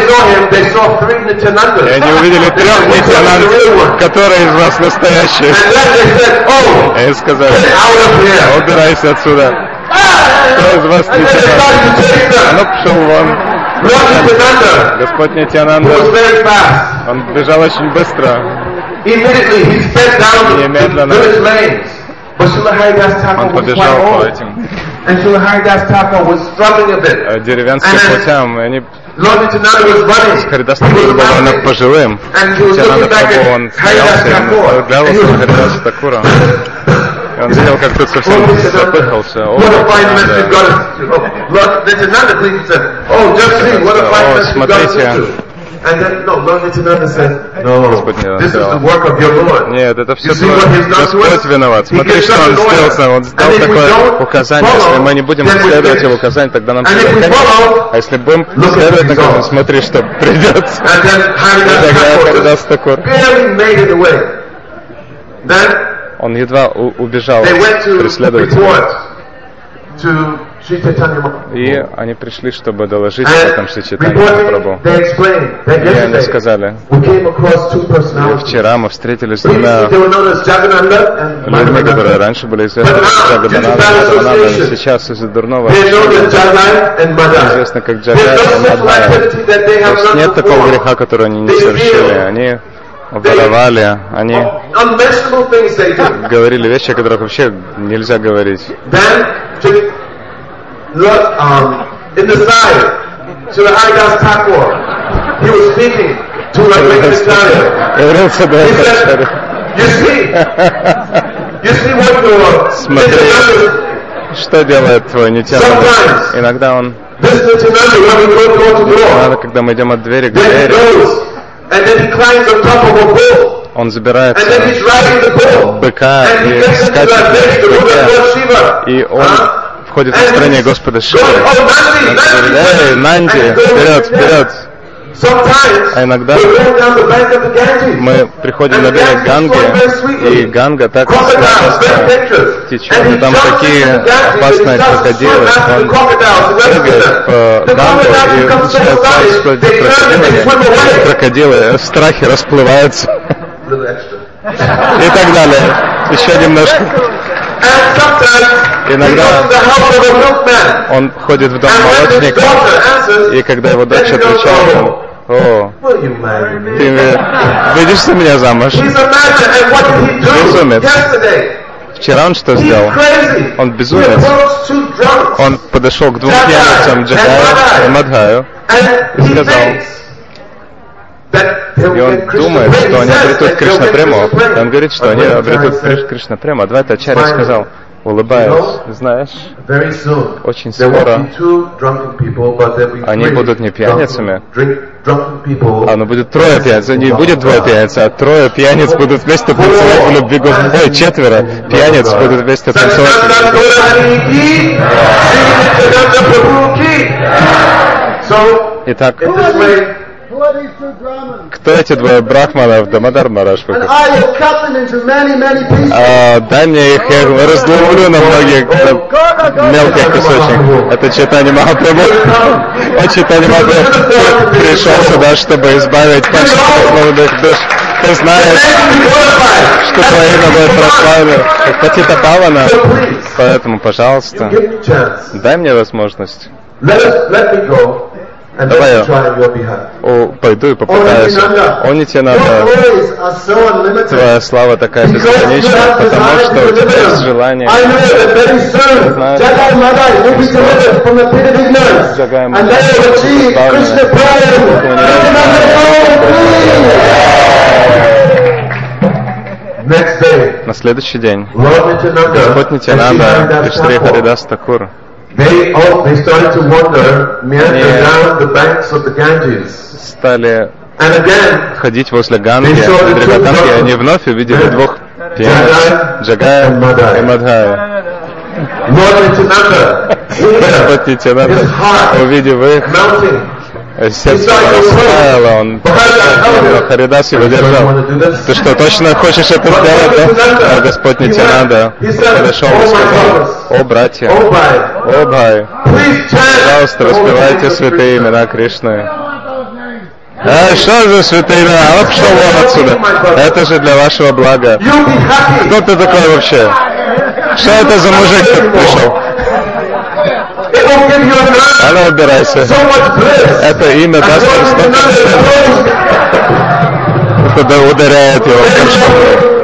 и они увидели трех Нитянанд, которые из вас настоящие. И они сказали, убирайся отсюда. Кто из вас Нитянанд? А ну пошел вон. Господь Нитянанда, он бежал очень быстро. Немедленно. Он побежал по этим деревенским путям, и они с Харидасом был довольно пожилым. Нитянанда Прабху, он стоялся и глядывался на Харидаса Такура. И он видел, как тут совсем запыхался. О, смотрите. And then, no, Lord Nityananda said, no, this is the work of your Lord. Нет, это все Господь виноват. Смотри, что Он сделал. Он дал такое указание. Если мы не будем следовать Его указанию, тогда нам придет конец. А если будем следовать на конец, смотри, что придет. И тогда Харидас Такур. Он едва убежал преследователя. И они пришли, чтобы доложить об этом Шри Чайтанье Махапрабху. И они сказали, вчера мы встретились с двумя людьми, которые раньше были известны как Джагадананда и Мадхавананда, но сейчас из-за дурного известно как Джагая и Мадхая. То есть нет такого греха, который они не совершили. Они воровали, они говорили вещи, о которых вообще нельзя говорить. Look, um, in the side, Srila Haridas Thakur, he was speaking to Lord Nityananda. He said, you see, you see what your Nityananda, что делает твой Нитянанда? Иногда он, иногда, когда мы идем от двери к двери, он забирается в быка и скачет в быке, и он входит в настроение Господа Шивы. Эй, Нанди, вперед, вперед! А иногда мы приходим на берег Ганги, и Ганга так сладко течет, и там такие опасные крокодилы. Он прыгает по Гангу и начинает крокодилами. Крокодилы в страхе расплываются. И так далее. Еще немножко. Иногда он ходит в дом молочника, и когда его дочь отвечает, он, о, ты выйдешь меня замуж? Безумец. Вчера он что сделал? Он безумец. Он подошел к двум пьяницам, Джагаю и Мадхаю, и сказал, и он думает, что они обретут Кришна-прему. И он говорит, что они обретут Кришна-прему. Адвайта Ачарья сказал, улыбаясь, знаешь, очень скоро они будут не пьяницами, а но будет трое пьяниц. Не будет двое пьяниц, а трое пьяниц будут вместе танцевать в любви Господа. Ой, четверо пьяниц будут вместе танцевать в любви. Итак, кто эти двое брахманов? Дамодар Марадж. А, дай мне их, я разломлю на многие мелких кусочек. Это Чайтанья Махапрабху. А Чайтанья Махапрабху пришел сюда, чтобы избавить молодых душ. Ты знаешь, что твое имя будет прославлено, как Патита Павана. Поэтому, пожалуйста, дай мне возможность. Давай я о, пойду и попытаюсь. О, Нитьянанда, твоя слава такая бесконечная, потому что у тебя есть желание. Знаешь, Джагай Мадай, на следующий день Господь Нитьянанда и Шри Харидас Такур They, oh, they started to wander, meander down the banks of the Ganges. Стали ходить возле Ганги, берега Ганги, и они вновь увидели двух пьяниц, Джагая и Мадхая. Господь Нитьянанда, увидев их, сердце растаяло, он Харидас его держал. Ты что, точно хочешь это сделать, да? А Господь Нитьянанда подошел и сказал: о, братья, о, Бхай, пожалуйста, воспевайте святые имена Кришны. А что за святые имена? А пошел вон отсюда. Это же для вашего блага. Кто ты такой вообще? Что это за мужик тут пришел? А ну, убирайся. Это имя даст вам столько счастья. Куда ударяет его горшком.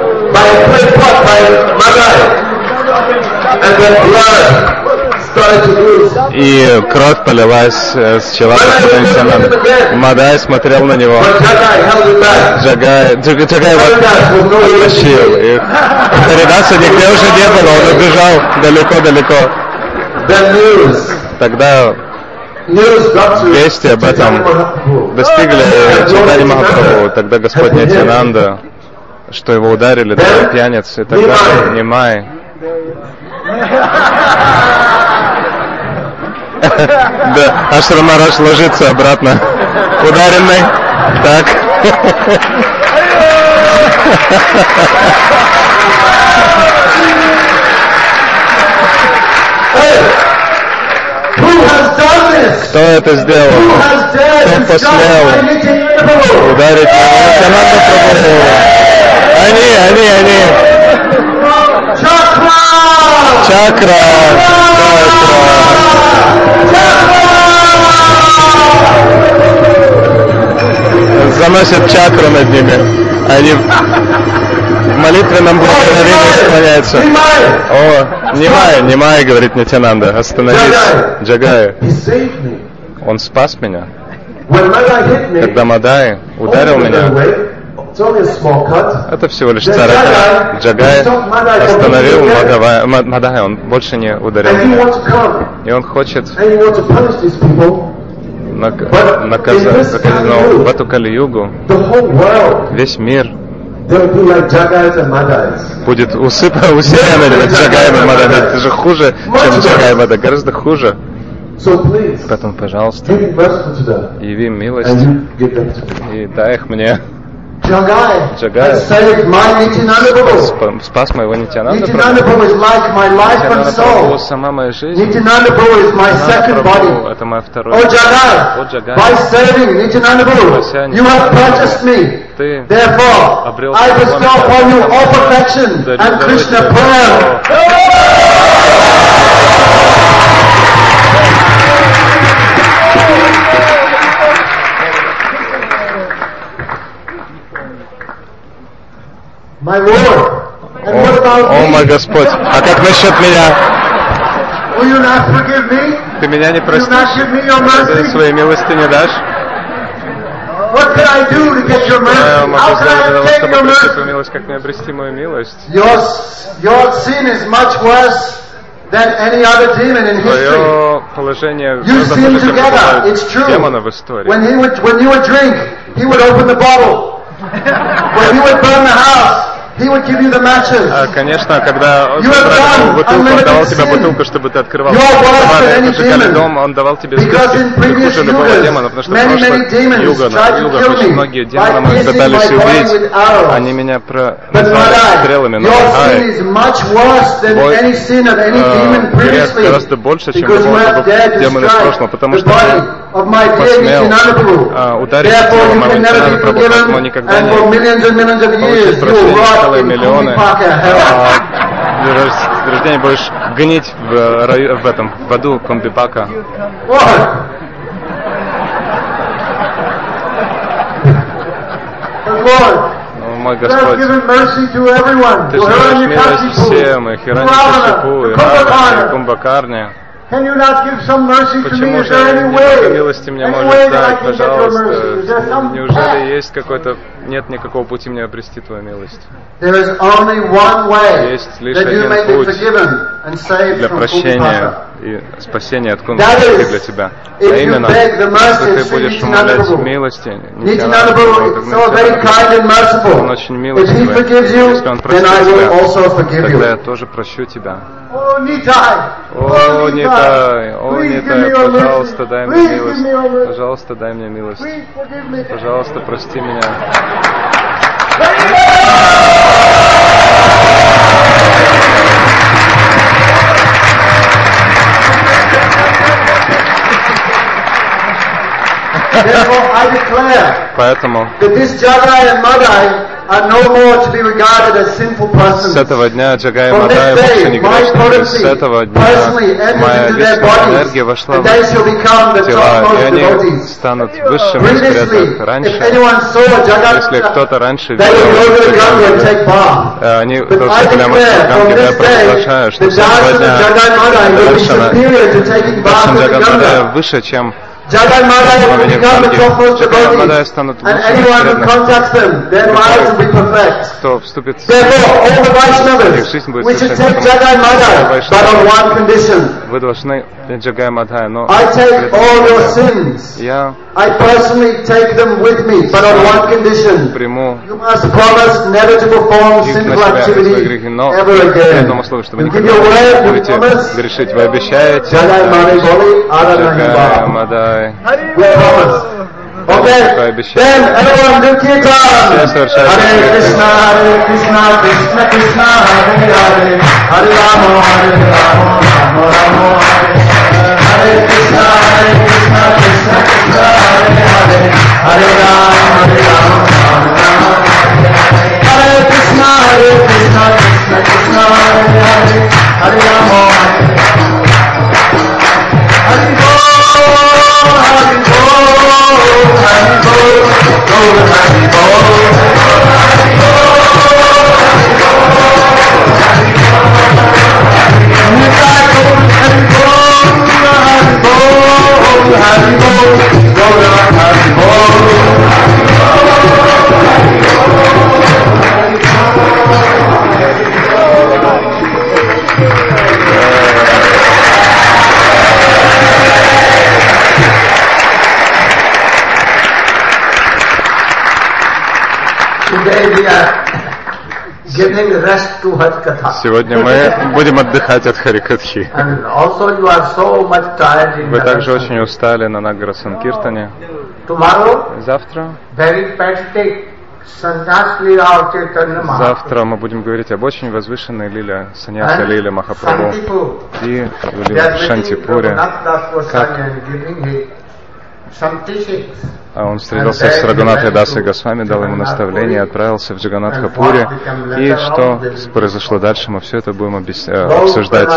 И кровь полилась с чела Господа Нитьянанда. Мадай смотрел на него. Джагай, Джагай его оттащил. И Харидаса нигде уже не было, он убежал далеко-далеко. Тогда вести об этом достигли Чайтаньи Махапрабху. Тогда Господь Нитьянанда, что его ударили, двое пьяниц, и тогда Нимай. Да, Ашра Махарадж ложится обратно, ударенный. Так. Кто это сделал? Кто посмел ударить Нитьянанда Прабху? Они, они, они. Чакра! Чакра! Заносят чакру над ними. Они в молитвенном благословении склоняются. О, Нимай, Нимай, говорит Нитьянанда, остановись, Джагай. Он спас меня. Когда Мадай ударил меня, это всего лишь царапина. Джагай остановил Мадая, он больше не ударил меня. И он хочет наказать, но в эту Кали-югу весь мир будет усыпан усиленными Джагаем и Мадами. Это же хуже, чем Джагай и Мадай, гораздо хуже. Поэтому, пожалуйста, яви милость и дай их мне. Джагай спас моего Нитьянанда Прабху. Нитьянанда Прабху сама моя жизнь. Нитьянанда Прабху это мое второе. О Джагай, ты обрел My Lord, and what about О, мой Господь, а как насчет меня? Will you not forgive me? Ты меня не простишь? Ты своей милости не дашь? What can I do to get your mercy? Я могу сделать для того, чтобы обрести твою милость, как мне обрести мою милость? Your, your sin is much worse than any other demon in history. Твое положение you sin together, it's true. демона в истории. When he would, when you would drink, he would open the bottle. When he would burn the house, he would give you the matches. А, конечно, когда он брал бутылку, он давал тебе бутылку, чтобы ты открывал. Когда поджигали дом, он давал тебе спички. Ты хуже любого демона, потому что в прошлом юга, на югах очень многие демоны пытались убить. Они меня назвали стрелами, но твой грех гораздо больше, чем любого демона из прошлого, потому что ты посмел ударить тело моего Нитьянанда Прабху, поэтому никогда не получишь прощения. Целые миллионы, а рождение будешь гнить в, в этом в аду Кумбипака. мой Господь, Ты даешь милость всем, и Хираньякашипу, и Раване, и Кумбакарне. Почему же немного милости мне можешь дать, пожалуйста? Неужели есть какой-то, нет никакого пути мне обрести Твою милость? Есть лишь один путь для прощения и спасения от кумбакарни для Тебя. А именно, если Ты будешь умолять милости, Он очень милостивый. Если Он простит Тебя, тогда я тоже прощу Тебя. О, Нитай, о, Нитай, пожалуйста, дай мне милость. Пожалуйста, дай мне милость. Пожалуйста, прости меня. Поэтому с этого дня Джагай и Мадай больше не грешны. С этого дня моя личная энергия вошла в тела, и они станут высшим из преданных. Раньше, если кто-то раньше видел, они должны были омыться в Ганге. Я провозглашаю, что с этого дня Даршана Джагай Мадай выше, чем Джагай Мадай станут лучшими преданными. Кто вступит в их жизнь, будет совершенно. Вы должны Джагай Мадай, но я приму их на себя свои грехи, но при одном условии, что вы никогда не будете грешить. Вы обещаете Джагай Мадай. Okay, then everyone do kirtan. Hare Krishna, Hare Krishna, Krishna Krishna, Hare Hare, Hare Rama, Hare Rama, Rama Rama, Hare Krishna, Hare Krishna, Krishna Krishna, Hare Hare, Hare Rama, Hare Rama, Rama Rama, Hare Krishna, Hare Krishna, Krishna Krishna, Hare Hare, Hare Rama, Hare Rama. Сегодня мы будем отдыхать от Харикатхи. Вы также очень устали на Нагара Санкиртане. Завтра Завтра мы будем говорить об очень возвышенной лиле Саньяса Лиле Махапрабху и в Шантипуре, как он встретился с Рагунатхой Дасой Госвами, дал ему наставление, отправился в Джаганатхапуре, и что произошло дальше, мы все это будем объяс... обсуждать.